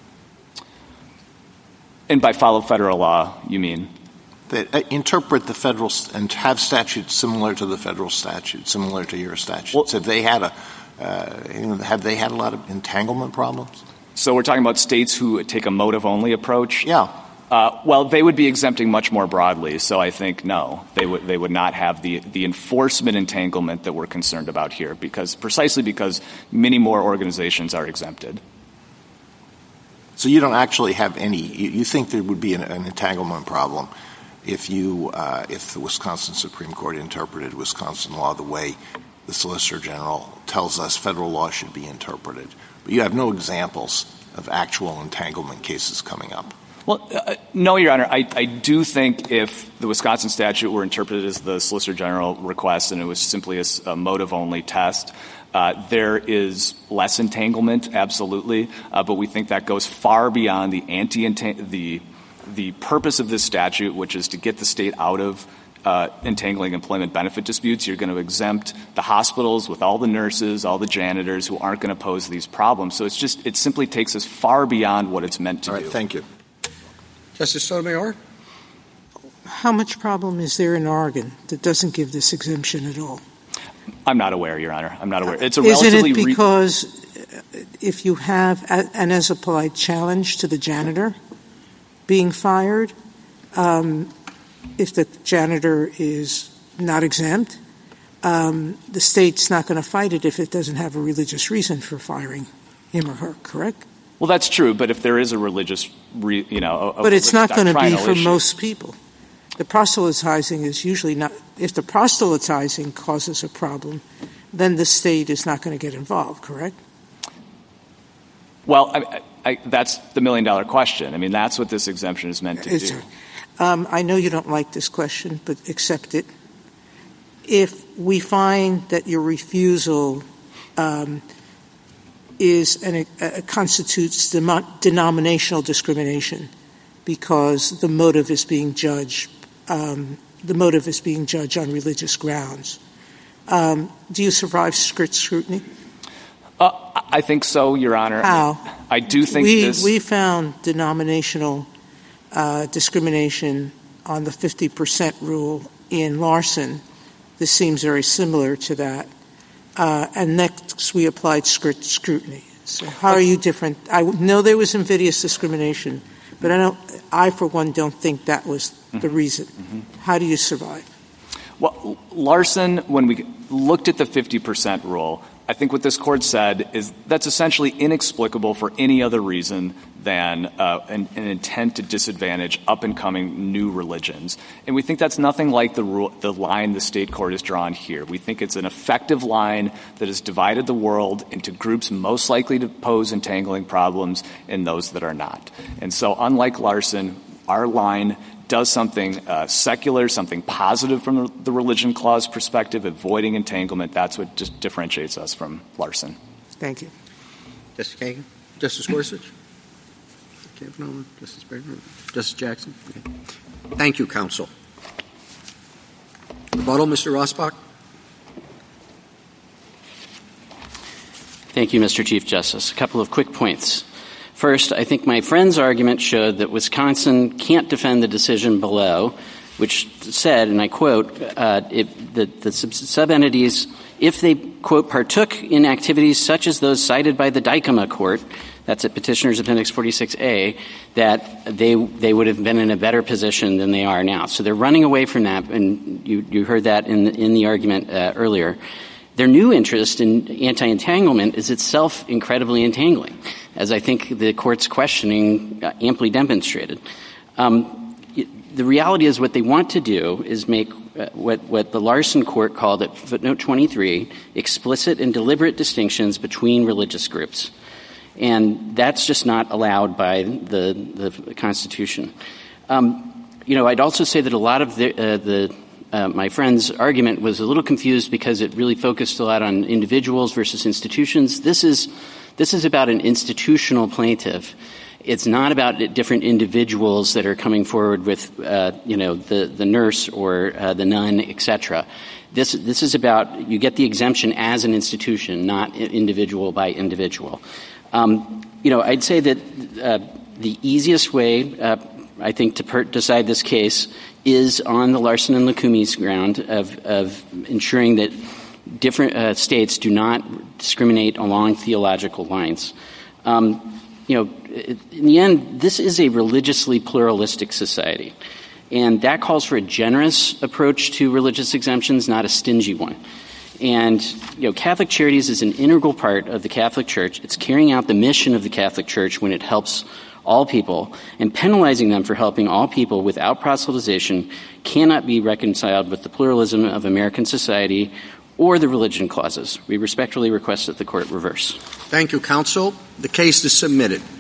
And by follow federal law, you mean?
That interpret the federal and have statutes similar to the federal statute, similar to your statutes. Well, have they had a lot of entanglement problems?
So we're talking about states who take a motive-only approach?
Yeah.
Well, they would be exempting much more broadly, so I think no. They would not have the enforcement entanglement that we're concerned about here, precisely because many more organizations are exempted.
So you don't actually have any. You think there would be an entanglement problem if the Wisconsin Supreme Court interpreted Wisconsin law the way the Solicitor General tells us federal law should be interpreted. But you have no examples of actual entanglement cases coming up.
Well, no, Your Honor. I do think if the Wisconsin statute were interpreted as the Solicitor General requests and it was simply a motive-only test, there is less entanglement, absolutely, but we think that goes far beyond the purpose of this statute, which is to get the state out of entangling employment benefit disputes. You're going to exempt the hospitals with all the nurses, all the janitors who aren't going to pose these problems. So it simply takes us far beyond what it's meant to do.
All right, thank you.
Justice Sotomayor?
How much problem is there in Oregon that doesn't give this exemption at all?
I'm not aware, Your Honor. I'm not aware. It's a
Isn't
relatively
it because if you have an as-applied challenge to the janitor being fired, if the janitor is not exempt, the state's not going to fight it if it doesn't have a religious reason for firing him or her, correct?
Well, that's true, but if there is a religious,
but it's not going to be for most people. The proselytizing is usually not. If the proselytizing causes a problem, then the state is not going to get involved, correct?
Well, that's the million-dollar question. I mean, that's what this exemption is meant to do.
I know you don't like this question, but accept it. If we find that your refusal constitutes denominational discrimination because the motive is being judged on religious grounds, do you survive strict scrutiny?
I think so, Your Honor.
How?
I do think
we found denominational discrimination on the 50% rule in Larson. This seems very similar to that. And next, we applied strict scrutiny. So how are you different? I know there was invidious discrimination, but I, for one, don't think that was the reason. Mm-hmm. How do you survive?
Well, Larson, when we looked at the 50% rule, I think what this court said is that's essentially inexplicable for any other reason than an intent to disadvantage up-and-coming new religions. And we think that's nothing like the line the state court has drawn here. We think it's an effective line that has divided the world into groups most likely to pose entangling problems and those that are not. And so unlike Larson, our line does something secular, something positive from the religion clause perspective, avoiding entanglement. That's what just differentiates us from Larson.
Thank you.
Justice Kagan? Justice Gorsuch? Justice Breyer? Justice Jackson? Okay. Thank you, counsel. Rebuttal, Mr. Rosbach?
Thank you, Mr. Chief Justice. A couple of quick points. First, I think my friend's argument showed that Wisconsin can't defend the decision below which said, and I quote, the sub-entities, if they, quote, partook in activities such as those cited by the Dykema Court, that's at Petitioner's Appendix 46A, that they would have been in a better position than they are now. So they're running away from that, and you heard that in the argument earlier. Their new interest in anti-entanglement is itself incredibly entangling, as I think the Court's questioning amply demonstrated. The reality is what they want to do is make what the Larson Court called at footnote 23 explicit and deliberate distinctions between religious groups. And that's just not allowed by the Constitution. I'd also say that a lot of my friend's argument was a little confused because it really focused a lot on individuals versus institutions. This is about an institutional plaintiff. It's not about different individuals that are coming forward with, the nurse or the nun, et cetera. This is about you get the exemption as an institution, not individual by individual. I'd say that the easiest way, I think, to decide this case is on the Larson and Lukumi's ground of ensuring that different states do not discriminate along theological lines. In the end, this is a religiously pluralistic society, and that calls for a generous approach to religious exemptions, not a stingy one. And, Catholic Charities is an integral part of the Catholic Church. It's carrying out the mission of the Catholic Church when it helps all people, and penalizing them for helping all people without proselytization cannot be reconciled with the pluralism of American society or the religion clauses. We respectfully request that the Court reverse.
Thank you, counsel. The case is submitted.